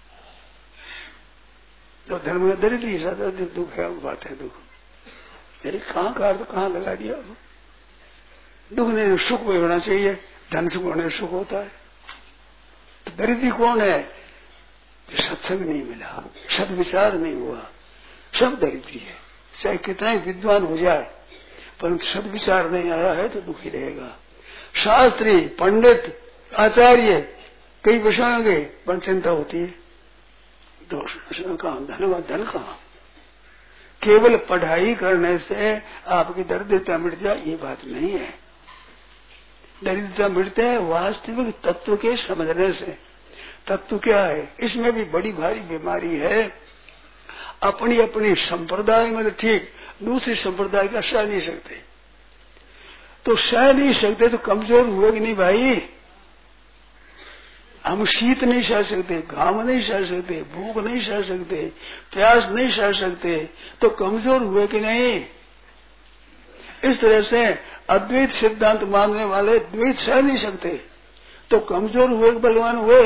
तो धर्म में दरिद्री ज्यादा दुख है, बात है दुख। मेरे कहाँ का अर्थ कहाँ लगा दिया? दुख नहीं, सुख में होना चाहिए, धन सुख होने सुख होता है। तो दरिद्री कौन है? सत्संग नहीं मिला, सदविचार नहीं हुआ, सब दरिद्री है। चाहे कितना ही विद्वान हो जाए, परंतु सदविचार नहीं आया है तो दुखी रहेगा। शास्त्री, पंडित, आचार्य कई विषयों के पर चिंता होती है, दोष कहाँ, धन कहाँ? केवल पढ़ाई करने से आपकी दरिद्रता मिट जाए ये बात नहीं है। दरिद्रता मिटते है वास्तविक तत्व के समझने से। तत्व क्या है? इसमें भी बड़ी भारी बीमारी है, अपनी अपनी संप्रदाय में तो ठीक, दूसरी संप्रदाय का सह नहीं सकते। तो सह नहीं सकते तो कमजोर हुए कि नहीं भाई? हम शीत नहीं सह सकते, घाम नहीं सह सकते, भूख नहीं सह सकते, प्यास नहीं सह सकते, तो कमजोर हुए कि नहीं? इस तरह से अद्वैत सिद्धांत मानने वाले द्वैत सह नहीं सकते, तो कमजोर हुए बलवान हुए।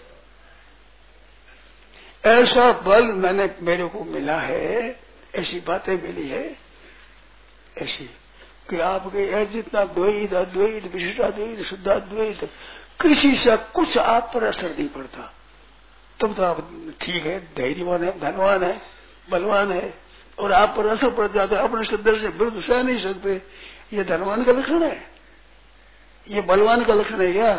ऐसा बल मेरे को मिला है, ऐसी बातें मिली है ऐसी कि आपके जितना द्वैत अद्वैत विशिष्टाद्वैत शुद्धाद्वैत किसी से कुछ आप पर असर नहीं पड़ता। तब तो आप ठीक है, धैर्यवान है, धनवान है, बलवान है, और आप पर असर पड़ जाता है, अपने सदर से विरुद्ध सह नहीं सकते। ये धनवान का लक्षण है? ये बलवान का लक्षण है क्या?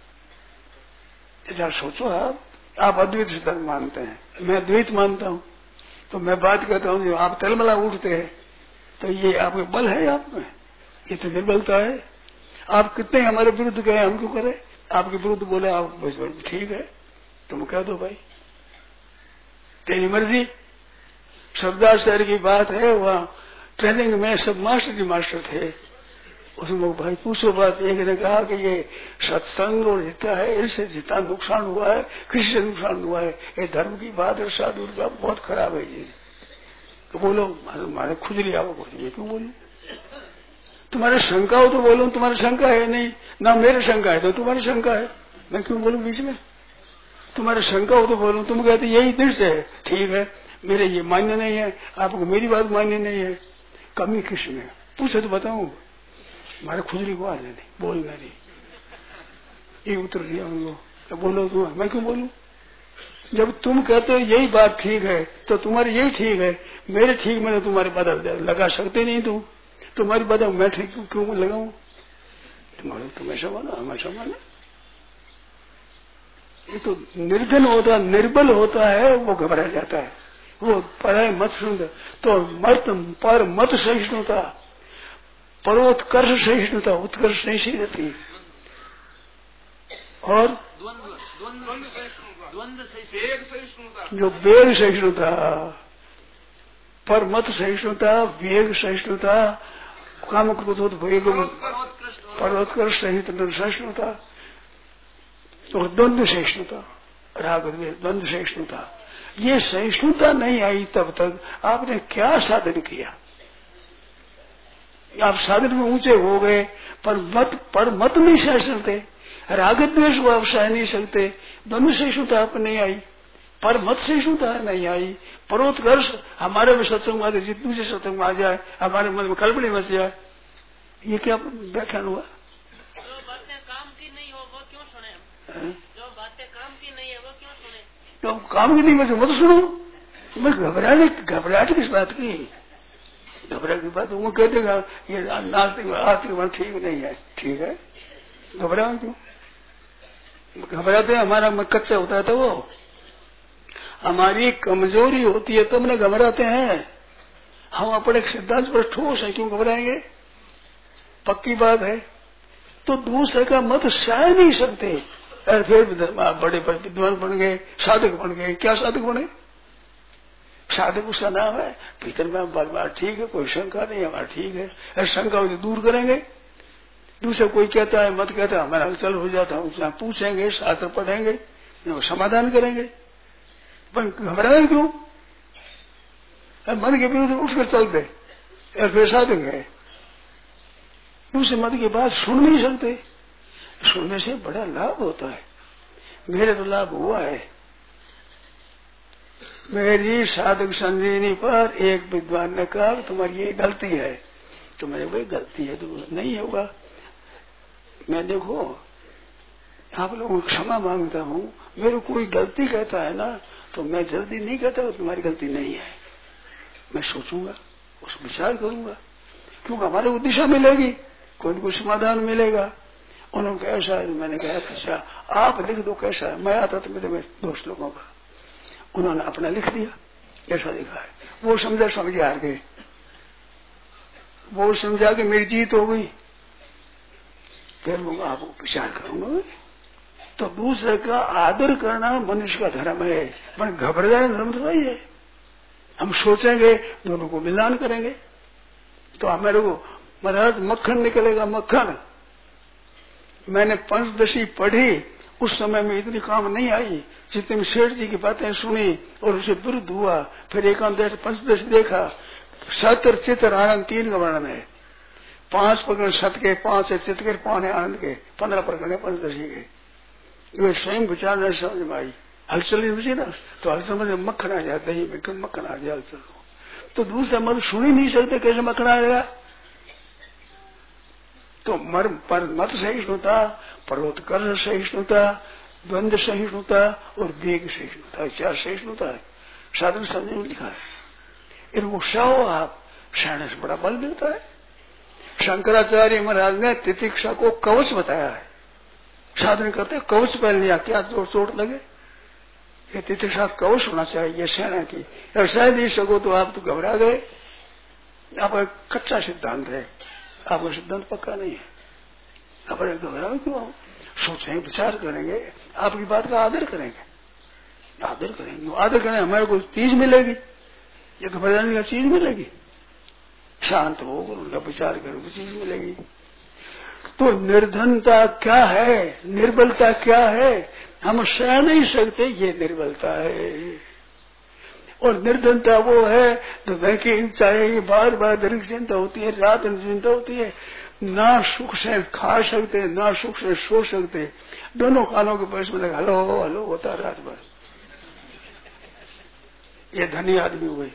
ऐसा सोचो आप अद्वैत सिद्धांत मानते हैं, मैं द्वैत मानता हूँ, तो मैं बात कहता हूँ जो आप तलमला उठते हैं, तो ये आपके बल है आप में? ये तो निर्बलता है। आप कितने हमारे विरुद्ध गए, हम क्यों करें? आपके विरुद्ध बोले आप ठीक है, तुम कह दो भाई, तेरी मर्जी। सरदार शहर की बात है, वहाँ ट्रेनिंग में सब मास्टर जी मास्टर थे, उसमें भाई पूछो बात। एक ने कहा कि ये सत्संग और हिता है, इससे जितना नुकसान हुआ है, किसी से नुकसान हुआ है, ये धर्म की बात और साधु का बहुत खराब है जी। तो बोलो हमारे खुजली आओ, ये क्यों बोलूं? तुम्हारे शंका हो तो बोलो, तुम्हारी शंका है नहीं ना, मेरे शंका है तो तुम्हारी शंका है, मैं क्यों बोलूं बीच में? तुम्हारे शंका हो तो बोलो। तुम कहते यही दृश्य है, ठीक है, मेरे ये मान्य नहीं है, आपको मेरी बात मान्य नहीं है, कमी किस में? पूछे तो बताऊं। हमारे खुजली को आ नहीं, बोलना नहीं, ये उतर दिया उनको। बोलो तो मैं क्यों बोलूं? जब तुम कहते हो यही बात ठीक है तो तुम्हारी यही ठीक है, मेरे ठीक में तुम्हारी बात लगा सकते नहीं, तुम तुम्हारी बात मैं ठीक क्यों लगाऊं? तुम्हारे तुम्हें मानो, हमेशा मानो। ये तो निर्धन होता, निर्बल होता है, वो घबरा जाता है, वो पराय मत सुन। तो मत पर मत सहिष्णुता, परोत्कर्ष सहिष्णुता, उत्कर्ष नहीं सही रहती। और जो वेग सहिष्णुता, पर मत सहिष्णुता, वेग सहिष्णुता, काम क्रोध वेग, परोत्कर्ष सहिष्णुता और द्वंद्व सहिष्णुता, राग द्वंद्व सहिष्णुता। ये सहिष्णुता नहीं आई तब तक आपने क्या साधन किया? आप साधन में ऊंचे हो गए, पर मत नहीं सह सकते, राग द्वेष को आप सह नहीं सकते, द्वंद्व सहिष्णुता आप नहीं आई, पर मत सहिष्णुता नहीं आई, परोत्कर्ष हमारे में सत्संग में जितने से सत्संग में आ जाए, हमारे मन में कल्पनी मच जाए, ये क्या व्याख्यान हुआ?
जो बातें काम की नहीं हो वो क्यों सुने? जो बातें काम की नहीं है वो क्यों सुने?
तो काम की नहीं मैं मत सुनो। मैं घबराहट किस बात की? घबराहट की बात वो कह देगा ये नास्तिक आस्तिक ठीक नहीं है, ठीक है, घबराओ क्यों? घबराते हमारा मन कच्चा होता है तो वो हमारी कमजोरी होती है तब न घबराते हैं। हम अपने सिद्धांत पर ठोस है, क्यों घबराएंगे? पक्की बात है। तो दूसरे का मत सह नहीं सकते, फिर बड़े विद्वान बन गए, साधक बन गए। क्या साधक बने? साधक उसका नाम है, भीतर में ठीक है, कोई शंका नहीं, हमारा ठीक है, शंका हो तो दूर करेंगे। दूसरा कोई कहता है मत कहता है, हमारा हलचल हो जाता है, पूछेंगे, शास्त्र पढ़ेंगे, समाधान करेंगे। पर घबराए क्यों? मन के विरुद्ध उठकर चल दे, फिर साधक है। दूसरे मत की बात सुन नहीं सकते, सुनने से बड़ा लाभ होता है। मेरे तो लाभ हुआ है। मेरी साधक संजीवनी पर एक विद्वान ने कहा तुम्हारी ये गलती है, तो मैंने वही गलती है तो नहीं होगा। मैं देखो आप लोगों को क्षमा मांगता हूँ, मेरे कोई गलती कहता है ना तो मैं जल्दी नहीं कहता तुम्हारी गलती नहीं है, मैं सोचूंगा, उस विचार करूंगा, क्योंकि हमारे को दिशा मिलेगी, कोई कोई समाधान मिलेगा। उन्होंने कहा ऐसा है, मैंने कहा अच्छा आप लिख दो कैसा है, मैं आता तो मेरे 2 श्लोकों का। उन्होंने अपना लिख दिया, ऐसा लिखा है। वो समझा, समझ हार गए, वो समझा कि मेरी जीत हो गई। फिर मैं आपको विचार करूंगा। तो दूसरे का आदर करना मनुष्य का धर्म है, पर घबरा जाए धर्म तो वही है। हम सोचेंगे दोनों को मिलान करेंगे तो हमारे को महाराज मक्खन निकलेगा, मक्खन। मैंने पंचदशी पढ़ी, उस समय में इतनी काम नहीं आई, जितने में सेठ जी की बातें सुनी और उसे विरुद्ध हुआ। फिर एकांत पंचदशी देखा, सत्र चित्र आनंद 3 का वर्णन है। 5 प्रकरण सत के, 5 है चित्त के, 5 है आनंद के, 15 प्रकरण है पंचदशी के। वे स्वयं विचार नहीं समझ में आई, हलचल नहीं बुझी ना, तो हलचल में मक्खन आ जाता है, बिल्कुल मक्खन आ गया हलचल को। तो दूसरा मत सुन ही नहीं सकते, कैसे मक्खन आएगा? तो मर्म पर मत सहिष्णुता, परोत्कर्ष सहिष्णुता, द्वंद्व सहिष्णुता और वेग सहिष्णुता, 4 सहिष्णुता है। साधन समझने में लिखा है। इनको सहो आप, सहने से बड़ा बल मिलता है। शंकराचार्य महाराज ने तितिक्षा को कवच बताया है। साधन करते कवच पहन लिया, क्या जोर चोट लगे? ये तितिक्षा कवच होना चाहिए सेना की। अगर सह नहीं सको तो आप तो घबरा गए। आपका कच्चा सिद्धांत है, आपका सिद्धांत पक्का नहीं है। आप घबराओ क्यों? सोचेंगे, विचार करेंगे, आपकी बात का आदर करेंगे, आदर करेंगे। आदर करें हमारे को चीज मिलेगी, ये घबराने का चीज मिलेगी। शांत होकर उनका विचार करो, चीज मिलेगी। तो निर्धनता क्या है, निर्बलता क्या है, हम सह नहीं सकते, ये निर्बलता है। और निर्धनता वो है तो धन की इच्छा है, बार बार धन की चिंता होती है, रात में चिंता होती है, ना सुख से खा सकते ना सुख से सो सकते, दोनों कानों के पास में हलो हलो होता रात भर। ये धनी आदमी हुए।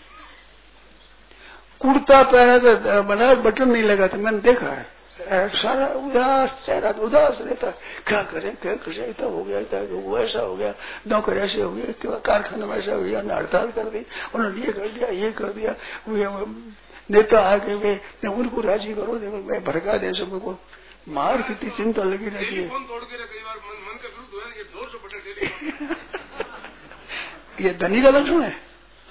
कुर्ता पहना तो बना बटन नहीं लगा था, मैंने देखा है, सारा उदास चेहरा उदास रहता, क्या करें क्या करें, ऐसा हो गया वो ऐसा हो गया, नौकर ऐसे हो गया, कारखाना में ऐसा हो गया, हड़ताल कर दी, उन्होंने ये कर दिया, नेता आगे वे उनको राजी करो, मैं भड़का दे सबको, मार कितनी चिंता लगी रहती है। ये धनी का लक्षण है,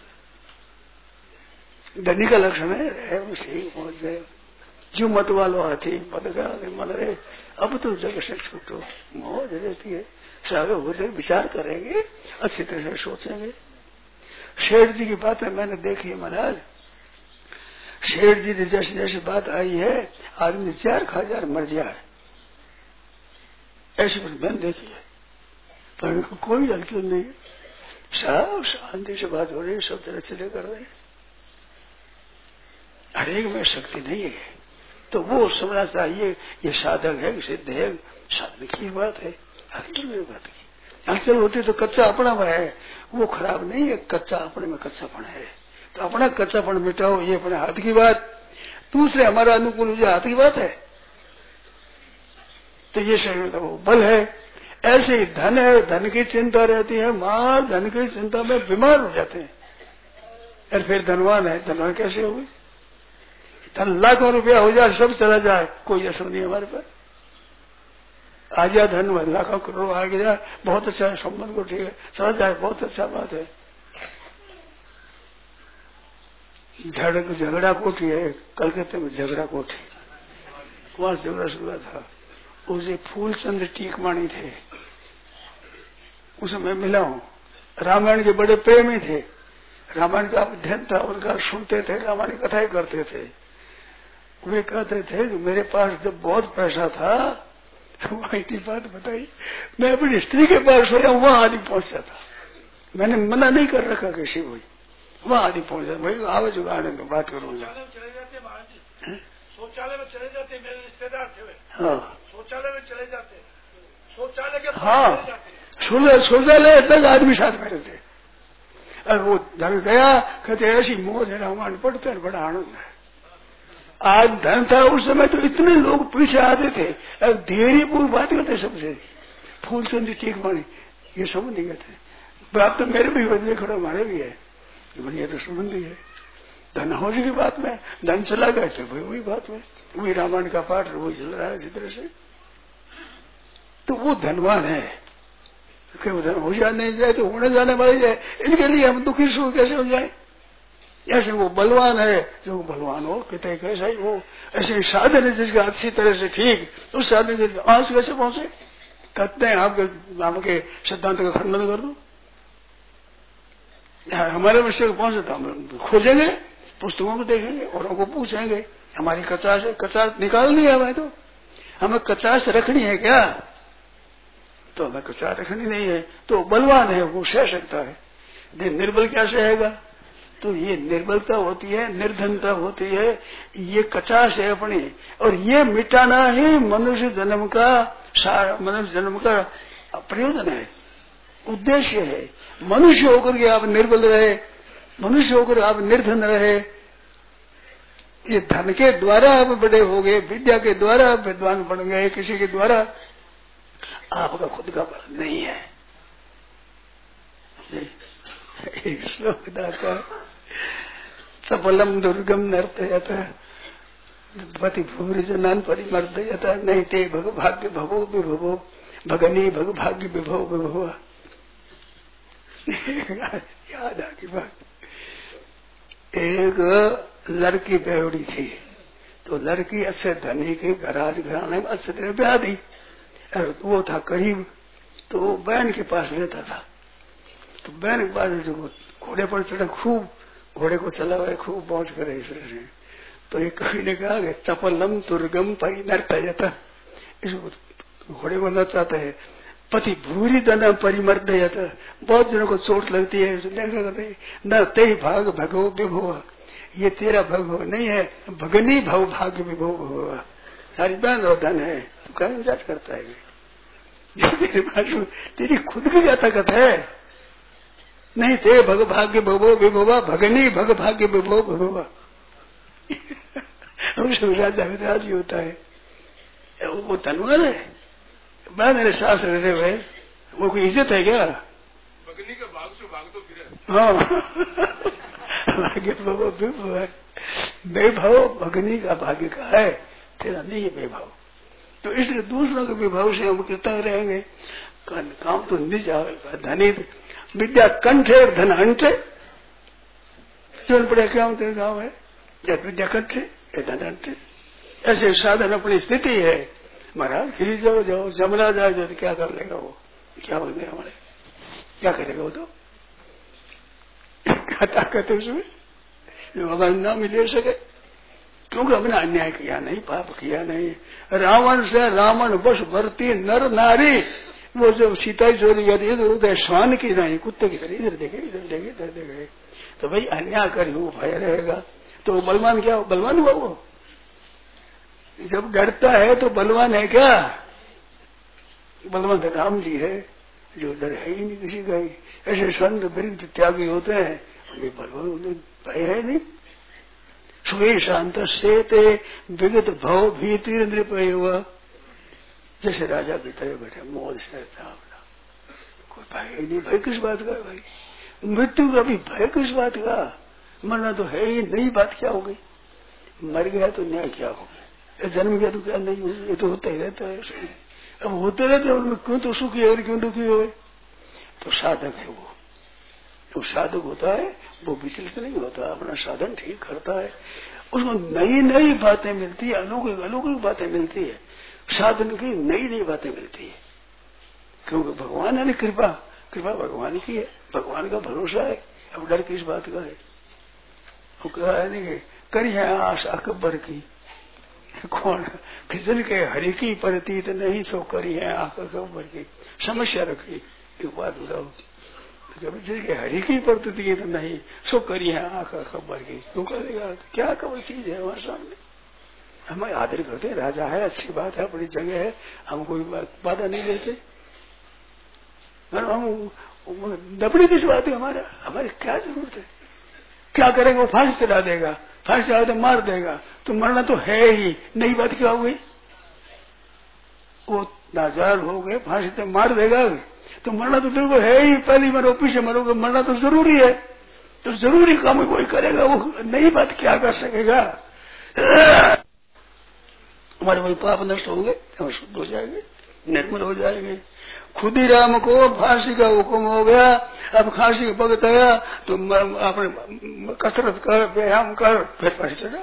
धनी का लक्षण है। सही जो मत वालो हाथी मत मन रहे, अब तो जग से छूटो, मौज रहती है। सागे होते विचार करेंगे, अच्छी तरह से सोचेंगे। शेठ जी की बातें मैंने देखी है महाराज, शेठ जी ने जैसे जैसे बात आई है, आदमी 4 खा 4 मर जाए, ऐसी बात मैंने देखी है, पर कोई हल्की नहीं, सब शांति से बात हो रही है, सब तरह चले कर रहे हैं, हरेक में शक्ति नहीं है। तो वो समझना चाहिए ये साधक है कि सिद्ध है, साधन की बात है, हलचल में बात की। हलचल होती तो कच्चा अपना में है, वो खराब नहीं है, कच्चा अपने में कच्चापन है, तो अपना कच्चापन मिटाओ, ये अपने हाथ की बात, दूसरे हमारा अनुकूल हो जाए हाथ की बात है, तो ये शरीर वो बल है। ऐसे ही धन है, धन की चिंता रहती है, मां धन की चिंता में बीमार हो जाते हैं, और फिर धनवान है, धनवान कैसे होगी? धन लाखों रुपया हो जाए, सब चला जाए, कोई असर नहीं हमारे पास। आ जाए धन लाखों करोड़ आ गया, बहुत अच्छा है, संबंध को ठीक है, चला जाए, बहुत अच्छा बात है। झगड़ा कोठी है कलकत्ते में, झगड़ा कोठी, वहां झगड़ा शुरू था। उसे फूलचंद टीकमाणी थे, उसे मैं मिला हूँ, रामायण के बड़े प्रेमी थे, रामायण का अध्ययन था उनका, सुनते थे, रामायण कथाएं करते थे। वे कहते थे कि मेरे पास जब बहुत पैसा था, वही की बात बताई, मैं अपनी स्त्री के पास सोया, वहां आदि पहुंच जाता, मैंने मना नहीं कर रखा किसी को, वहां आदि पहुंच जाता, भाई आवाज उगाड़ने में बात करूंगा।
शौचालय में चले जाते, मेरे रिश्तेदार थे,
हाँ
शौचालय में चले जाते, शौचालय के
हाँ शौचालय तक आदमी साथ में रहते, और वो धन गया, कहते ऐसी मौज है, रामायण पढ़ते हैं, बड़ा आनंद है। आज धन था उस समय तो इतने लोग पीछे आते थे, अब धीरे पूर्व बात करते सबसे, फूलचंद टीकमाणी ये समझ नहीं गए, बात तो मेरे भी बदले खड़ो हमारे भी है, ये तो संबंधी है। धन हो की बात में, धन चला गया तो वही बात में, वही रामायण का पाठ वही चल रहा है इसी तरह से। तो वो धनवान है, धन हो जाए नहीं जाए तो होने जाने वाले जाए, इनके लिए हम दुखी सुख कैसे हो जाए? ऐसे वो बलवान है, जो बलवान हो कहते कैसा ही हो, ऐसे साधन है जिसका अच्छी तरह से ठीक, उस साधन के आंस कैसे पहुंचे? कहते हैं आपके सिद्धांत का खंडन कर दो, हमारे विषय को पहुंचे तो हम खोजेंगे, पुस्तकों को देखेंगे, औरों को पूछेंगे, हमारी कचास है, कचास निकालनी है हमें, तो हमें कचास रखनी है क्या? तो हमें कचास रखनी नहीं है, तो बलवान है वो सह सकता है, निर्बल क्या सहेगा? तो ये निर्बलता होती है, निर्धनता होती है, ये कचास है अपनी, और ये मिटाना ही मनुष्य जन्म का प्रयोजन है, उद्देश्य है। मनुष्य होकर के आप निर्बल रहे, मनुष्य होकर आप निर्धन रहे, ये धन के द्वारा आप बड़े हो गए, विद्या के द्वारा आप विद्वान बन गए, किसी के द्वारा आपका खुद का बल नहीं है। एक श्लोक दाता सफलम दुर्गम नर्तयत पति भूरि जनान परिमर्दयत नहीं ते भग भाग्य भवो विभवो भगनी भग भाग्य विभव विभव। याद आ गई बात, एक लड़की बेवड़ी थी, तो लड़की अच्छे धनी के घराने में अच्छे तरह ब्याह दी, और वो था करीब, तो वो बहन के पास रहता था, तो बहन के पास जो घोड़े पर चढ़े, खूब घोड़े को चलावे, खूब मौज करे इस तरह से, तो एक कवि ने कहा कि चपलम दुर्गम परिणर्तयत, इस घोड़े को न चाहता है, पति भूरी दना परिमर्दयत, बहुत जनों को चोट लगती है, न ते भाग भगो विभो, ये तेरा भगव नहीं है, भगनी भव भाग्य विभो भगवा, सारी बहन और धन है, तू क्या विचार करता है? तेरे पास तेरी खुद की क्या ताकत है? नहीं ते भग भाग्य भगो विभोवा, भगनी भग भाग्य विभो भगवा। राजा विराज होता है, वो धनवान है, बड़ा मेरे सास रहते हुए, वो कोई इज्जत है क्या?
भगनी का भाग से भाग तो फिर
हाँ, भाग्य वैभव भगनी का भाग्य का है, तेरा नहीं है वैभव। तो इसलिए दूसरों के विभव से हम कृतज्ञ रहेंगे। काम तो निज धनी विद्या कंठे धन अंठे, चल पड़े क्या तेरे गाँव है, या विद्या कंठे या धन अंठे, ऐसे साधन अपनी स्थिति है। महाराज खिरी जाओ जमला जाए तो क्या कर लेगा वो, क्या बोल गए हमारे, क्या करेगा वो? तो क्या ताकत है उसमें जो हमारे नाम ले सके? क्योंकि हमने अन्याय किया नहीं, पाप किया नहीं। रावण से रावण बस भरती नर नारी, वो जब सीता चोरी गई इधर उधर श्वान की नहीं, कुत्ते की तरह इधर देखे इधर देखे इधर देखे, तो भाई अन्याय कर वो भय रहेगा। तो बलवान क्या बलवान हुआ वो? जब डरता है तो बलवान है क्या? बलवान राम जी है, जो डर है ही नहीं किसी का ही। ऐसे संत वृद्ध त्यागी होते हैं, बलवान भय है नहीं। सुए शांत से ते विगत भव भीति नृपय हुआ, जैसे राजा की तरह बैठे मौज से रहता अपना, कोई भय नहीं। भय किस बात का भाई? मृत्यु का भी भय किस बात का? मरना तो है ही नहीं, बात क्या हो गई? मर गया तो न्याय क्या हो गया? जन्म गया तो क्या नहीं हो, ये तो होता ही रहता है। अब होते रहते हैं उनमें क्यों तो सुखी हो क्यों दुखी हो? तो साधक है वो, जो साधक होता है वो विचलित नहीं होता, अपना साधन ठीक करता है, उसको नई नई बातें मिलती है, अलौकिक अलौकिक बातें मिलती है, साधन की नई नई बातें मिलती है। क्योंकि भगवान है, कृपा कृपा भगवान की है, भगवान का भरोसा है। अब डर किस बात का है? वो कहा है नहीं करी है आश अकबर की, कौन किसी के हरि की प्रतीत नहीं सो करी है आंख अकबर की। समस्या रखी, एक बात बताओ, जब जिसके हरि की प्रतीत तो नहीं सो करी है आंख अकबर की, क्यों करेगा? क्या खबर चीज है हमारे सामने? हम आदर करते हैं, राजा है, अच्छी बात है, बड़ी जगह है, हम कोई बाधा नहीं देते। हम दबड़ी किस बात है? हमारे क्या जरूरत है? क्या करेगा? वो फांसी चला देगा, फांसी चला तो मार देगा, तो मरना तो है ही, नई बात क्या हुई? वो नाजार हो गए, फांसी से मार देगा, तो मरना तो बिल्कुल है ही, पहले मरो पीछे मरोगे, मरना तो जरूरी है। तो जरूरी काम कोई करेगा, वो नई बात क्या कर सकेगा? हमारे वही पाप नष्ट होंगे, हम शुद्ध हो जाएंगे, निर्मल हो जाएंगे। खुदीराम को फांसी का हुक्म हो गया, अब फांसी का वक्त आया तो अपने कसरत कर, व्यायाम कर, फिर फांसी चढ़ा।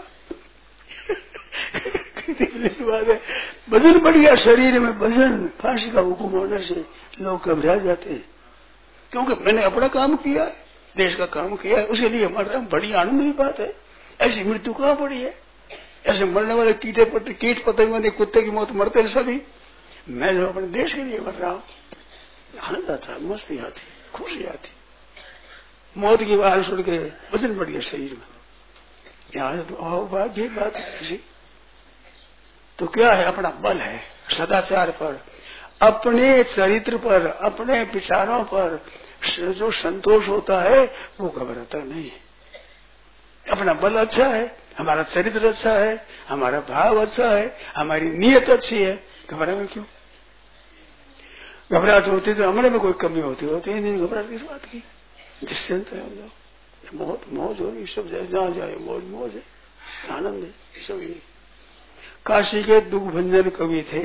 वजन बढ़ गया शरीर में, वजन। फांसी का हुक्म होने से लोग घबरा जाते हैं, क्योंकि मैंने अपना काम किया, देश का काम किया है, उसके लिए मर रहा हूं। बड़ी आनंद की बात है। ऐसी मृत्यु कहाँ पड़ी है? ऐसे मरने वाले कीट पतंग कुत्ते की मौत मरते हैं सभी। मैं जो अपने देश के लिए मर रहा हूँ, आनंद आता, मस्ती आती, खुशी आती। मौत की बात सुन के वजन बढ़ गया शरीर में। यहाँ तो भाग्य बात है। तो क्या है? अपना बल है, सदाचार पर, अपने चरित्र पर, अपने विचारों पर जो संतोष होता है वो घबराता नहीं। अपना बल अच्छा है, हमारा चरित्र अच्छा है, हमारा भाव अच्छा है, हमारी नीयत अच्छी है, घबराएंगे क्यों? घबराहट होती तो हमारे में कोई कमी होती ही नहीं। घबराहट किस बात की? जिससे हो जाओ, बहुत मौज होगी, सब जाए, जहाँ जाए मौज मौज है, आनंद है, सब ये। काशी के दुख भंजन कवि थे,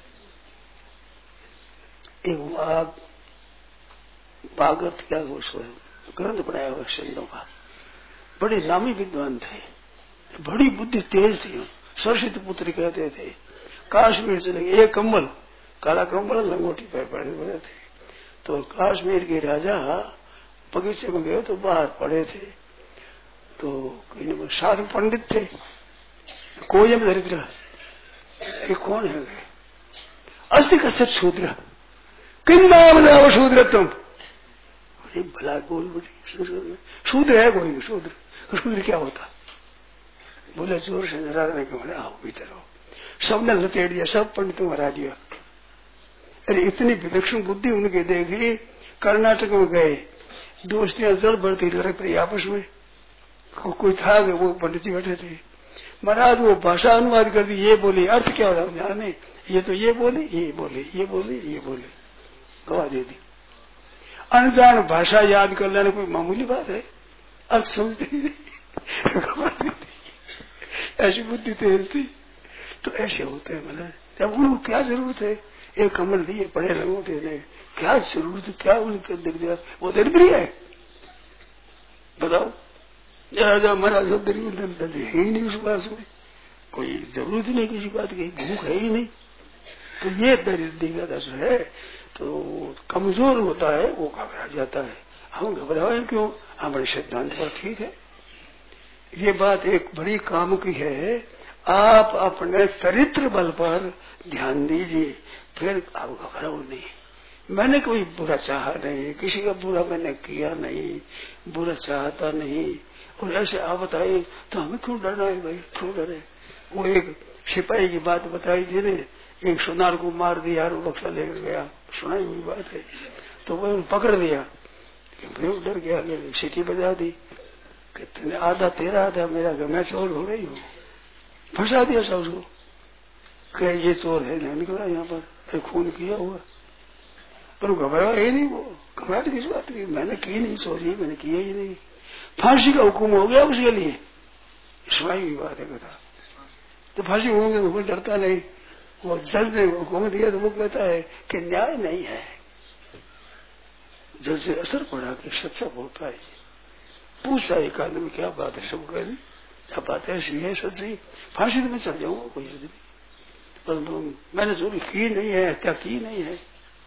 एक भागवत क्या ग्रंथ बनाया हुआ संतों का, बड़े नामी विद्वान थे, बड़ी बुद्धि तेज थी, सरस्वती पुत्र कहते थे। काश्मीर चले गए, एक कंबल, काला कंबल, लंगोटी पर पड़े हुए थे। तो काश्मीर के राजा बगीचे में गए तो बाहर पड़े थे, तो साधु पंडित थे, कोई हम दरिद्र ये कौन है? अस्ति कश्चित् शूद्र किम नाम शूद्र तुम? भला बोल बोली शूद्र है कोई? शूद्र क्या होता? बोले जोर से रागने के बोले आओ भीतर आओ। सबने लपेट दिया, सब पंडितों हरा दिया। अरे इतनी विलक्षण बुद्धि उनके देखी। कर्नाटक में गए, दो स्त्रियां जड़ बढ़ती रही आपस में। कोई था कि वो पंडित जी बैठे थे। महाराज वो भाषा अनुवाद कर दी, ये बोली अर्थ क्या हो रहा है? ये तो ये बोली, ये बोली, ये बोली, ये बोली, गवा दे दी। अनजान भाषा याद कर लेना कोई मामूली बात है? अर्थ समझते ही नहीं, गवा दे दी। ऐसी बुद्धि तेज थी। तो ऐसे होते हैं मतलब। जब उनको क्या जरूरत है? एक कमल दिए पड़े लंगोटे ने, क्या जरूरत है? क्या उनके दिख दिया? वो दरिद्री है बताओ? हमारा सब दरिद्र है ही नहीं उस बात में, कोई जरूरत ही नहीं किसी बात की, भूख है ही नहीं। तो ये दरिद्री का दस है। तो कमजोर होता है वो घबरा जाता है। हम घबराए क्यों? हमारे सिद्धांत पर ठीक है। ये बात एक बड़ी काम की है। आप अपने चरित्र बल पर ध्यान दीजिए, फिर आप घबराओ नहीं। मैंने कोई बुरा चाहा नहीं, किसी का बुरा मैंने किया नहीं, बुरा चाहता नहीं। और ऐसे आप बताइए तो हमें क्यों डरना है भाई? क्यों डरे? वो एक सिपाही की बात बताई थी ने, एक सोनार को मार दिया और बक्सा लेकर गया, सुनाई हुई बात है। तो वो पकड़ दिया, डर गया, सीटी बजा दी कि तुमने आधा तेरा आधा मेरा, मैं चोर हो रही हूँ। फंसा दिया सब उसको कि ये चोर है, नहीं निकला यहाँ पर, खून किया हुआ। पर घबरा ही नहीं, वो घबराहट किस बात की? मैंने की नहीं चोरी, मैंने किया ही नहीं। फांसी का हुक्म हो गया उसके लिए, सुनाई हुई बात है कथा। तो फांसी होंगे तो वो डरता नहीं। वो जज ने हुक्म दिया तो वो कहता है कि न्याय नहीं है। जज से असर पड़ा कि सच्चा बोलता है। पूछा एक आदमी क्या बात है? सब कह दी क्या बात है? ऐसी है सच्ची, फांसी तो मैं चल जाऊंगा कोई नहीं, पर मैंने चोरी की नहीं है, हत्या की नहीं है।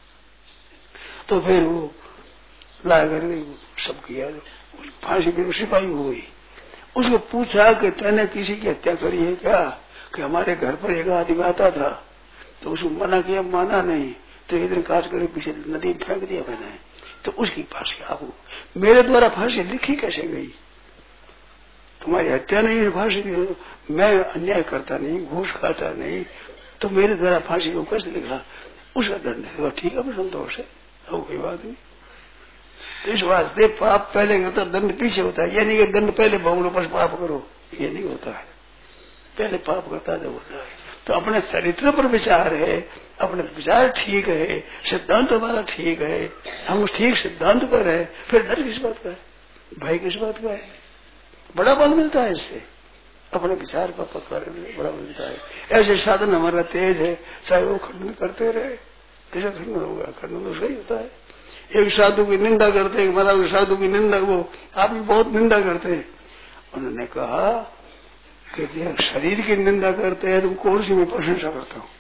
तो फिर वो ला कर सब किया, फांसी फिर सिपाही हो गई। उसको पूछा कि तैने किसी की हत्या करी है क्या? कि हमारे घर पर एक आदमी आता था, तो उसको मना किया, माना नहीं, तो इधर काट कर पीछे नदी में फेंक दिया मैंने। तो उसकी फांसी आपको, मेरे द्वारा फांसी लिखी कैसे गई? तुम्हारी हत्या नहीं है फांसी, मैं अन्याय करता नहीं, घूस खाता नहीं, तो मेरे द्वारा फांसी को कैसे लिखा? उसका दंड है। ठीक है, संतोष है, कोई बात नहीं। तो इस वास्ते पाप पहले होता, दंड पीछे होता है। ये नहीं कि दंड पहले भोगो बस पाप करो, ये नहीं होता है। पहले पाप करता जब होता है। तो अपने चरित्र पर विचार है, अपने विचार ठीक है, सिद्धांत हमारा ठीक है, हम ठीक सिद्धांत पर है, फिर डर किस बात का है? भय किस बात का है? बड़ा बल मिलता है इससे, अपने विचार पर पकड़ बड़ा मिलता है। ऐसे साधन हमारा तेज है, चाहे वो खंडन करते रहे, कैसे खंडन होगा? खंडन तो सही होता है। एक साधु की निंदा करते हैं, महाराज साधु की निंदा, वो आप भी बहुत निंदा करते हैं। उन्होंने कहा कि शरीर की निंदा करते हैं, तुम कौन सी मैं प्रशंसा करता हूँ?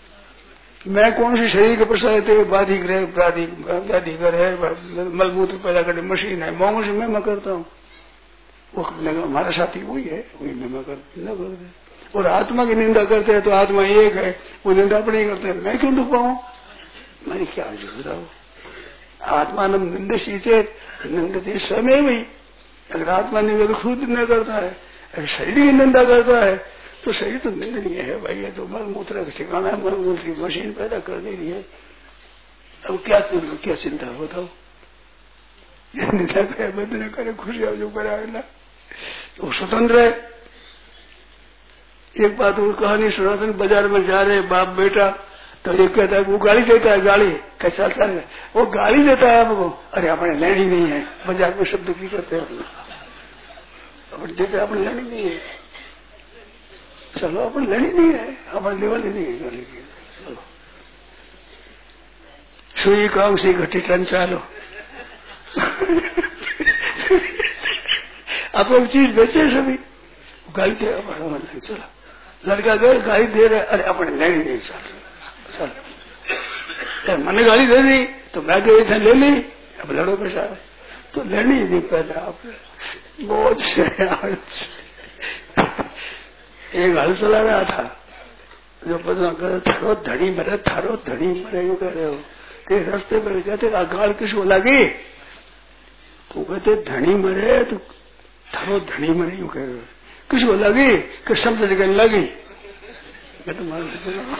मैं कौन सी शरीर के प्रसाद व्याधिगर है, मलमूत्र पैदा करने मशीन है, मोह से मैं करता हूँ। वो हमारा साथी वही है, वही मैं निंदा करते हैं। और आत्मा की निंदा करते हैं तो आत्मा एक है, वो निंदा अपनी करते हैं, मैं क्यों दुख पाऊँ? मैंने क्या बताओ? आत्मा निंदसी चेत निंदती समय वही। अगर आत्मा निंदा तो खुद निंदा करता है, अगर शरीर की निंदा करता है तो शरीर तो निंदनीय है भाई, ये तो मल मूत्र का ठिकाना है, मल मूत्र की मशीन पैदा कर दे रही है। अब क्या चिंता बताओ? निंदा करे बंद न करे, खुशियां जो कराए ना, वो स्वतंत्र है। एक बात वो कहानी सुनाते, बाजार में जा रहे बाप बेटा, तो ये कहता है वो गाली देता है, गाली कैसा चल रहा है, वो गाली देता है आपको। अरे अपने लेनी नहीं है, बाजार में शब्द की करते हैं अपने देते, अपने लेनी नहीं है, चलो अपन लेनी नहीं है, अपन लेवल ही नहीं है गाली की। चलो सुई काम से घटी टन चालो अपन चीज बेचे सभी, गाली दे हमारा मन नहीं चला। लड़का गए गाली दे रहे, अरे अपने लेनी नहीं, चल मैंने गाली दे दी तो मैं गई था ले ली, अब लड़ो के साथ तो लेनी नहीं पहले आप बहुत एक हल चला रहा था, जो बदला कर थारो धनी मरे, थारो धनी मरे, यूं कह रहे हो। एक रास्ते में कहते गाड़ किसको लगी, तो कहते धनी मरे तो थारो धनी मरे, यूं कह रहे हो। किसको लगी कि शब्द जगह लगी, मैं तो मान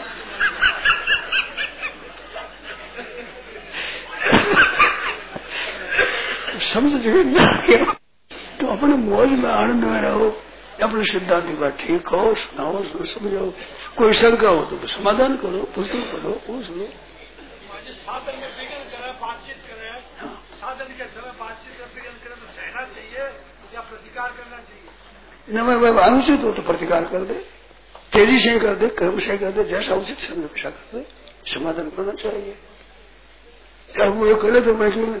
समझ जगह। तो अपने मौज में आनंद में रहो, अपने सिद्धांत की बात ठीक हो, सुनाओ, समझो। कोई शंका हो तो समाधान करो, पुस्तक पढ़ो, पूछ लो।
साधन में विघ्न करे, बातचीत करे, साधन के समय बातचीत में विघ्न करे तो सहना चाहिए या प्रतिकार करना चाहिए?
न मैं अनुचित हो तो प्रतिकार कर दे, तेजी से कर दे, कर्म से कर दे, जैसा उचित समय वैसा कर दे, समाधान करना चाहिए। क्या वो ये करे तो मैं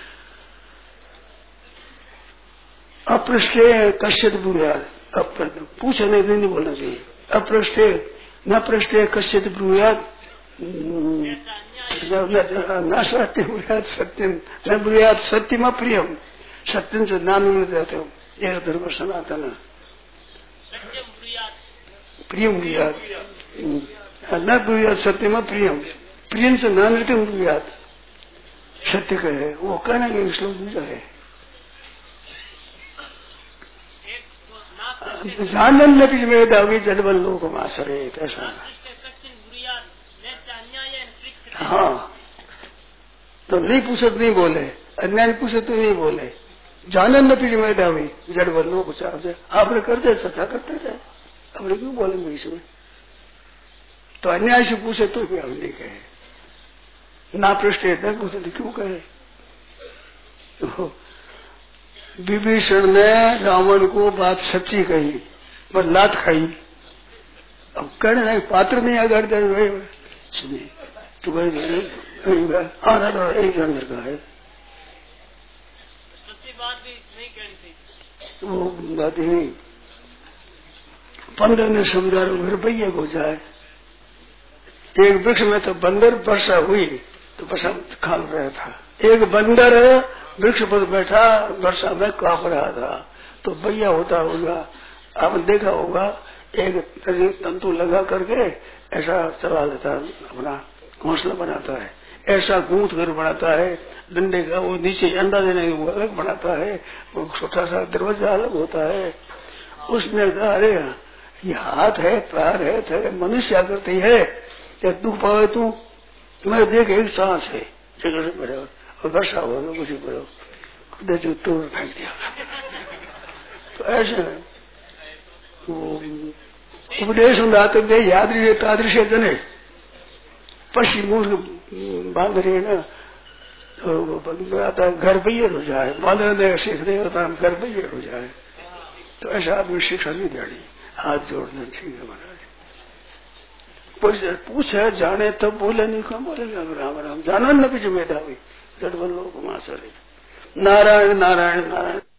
अपृष्टे कश्चित ब्रूयाद, पूछे नहीं बोलना चाहिए। अपृष्टे न पृष्ठे कश्चित ब्रूयाद, न सत्य ब्रूयाद सत्यम, न ब्रूयाद सत्यम अप्रियम, सत्यम से ज्ञान रहते हो, यह धर्म सनातन। प्रियम ब्रूयाद न ब्रूयाद सत्यम अप्रियम, प्रियम से नानृत्यम ब्रूयाद, सत्य कहे वो कहना कि श्लोक दूसरा है। जानन भी मेधावी जडबल लोक मासरे, ऐसा। हाँ, तो नहीं पूछे तो नहीं बोले, अन्याय पूछे तो नहीं बोले। जानन भी मेधावी जडबल लोक चाहे, आपने कर दे सच्चा करते जाए, अपने क्यों बोलेंगे इसमें? तो अन्याय से पूछे तो भी हम नहीं कहे, ना पृष्ठे न पूछे तो क्यों कहे? विभीषण ने रावण को बात सच्ची कही पर लात खाई। अब कहने नहीं, पात्र नहीं अगर सुनिए तो आना तो एक जन का है,
बात भी नहीं कहनी थी,
वो बात ही नहीं। 15 ने समझा फिर भैया को जाए। एक वृक्ष में तो बंदर वर्षा हुई तो वर्षा खा रहा था, एक बंदर वृक्ष पर बैठा वर्षा में कांप रहा था। तो भैया होता होगा, आपने देखा होगा, एक तंतु लगा करके ऐसा चला लेता है, अपना घोंसला बनाता है, ऐसा गूंथ कर बनाता है डंडे का, वो नीचे अंडा देने को अलग बनाता है, वो छोटा सा दरवाजा अलग होता है। उसने कहा अरे ये हाथ है, पैर है, तेरे मनुष्य आकृति है, या दुख पावे तू, तुम्हें देख एक सांस है, जगह से पड़े और वर्षा हो तो कुछ करो, खुद जो तोड़ फेंक दिया। तो ऐसे उपदेश दातव्य याद तादृश जने पश्चिम बांध रहे ना, तो आता घर बैर हो जाए, बांधने सीख रहे होता घर बैर हो जाए। तो ऐसा आदमी शिक्षा नहीं देनी, हाथ जोड़ना चाहिए महाराज। पूछे जाने तब बोले, नहीं कहा बोलेगा राम राम, जाना न भी मेधावी जडबल लोक मासरे। नारायण नारायण नारायण।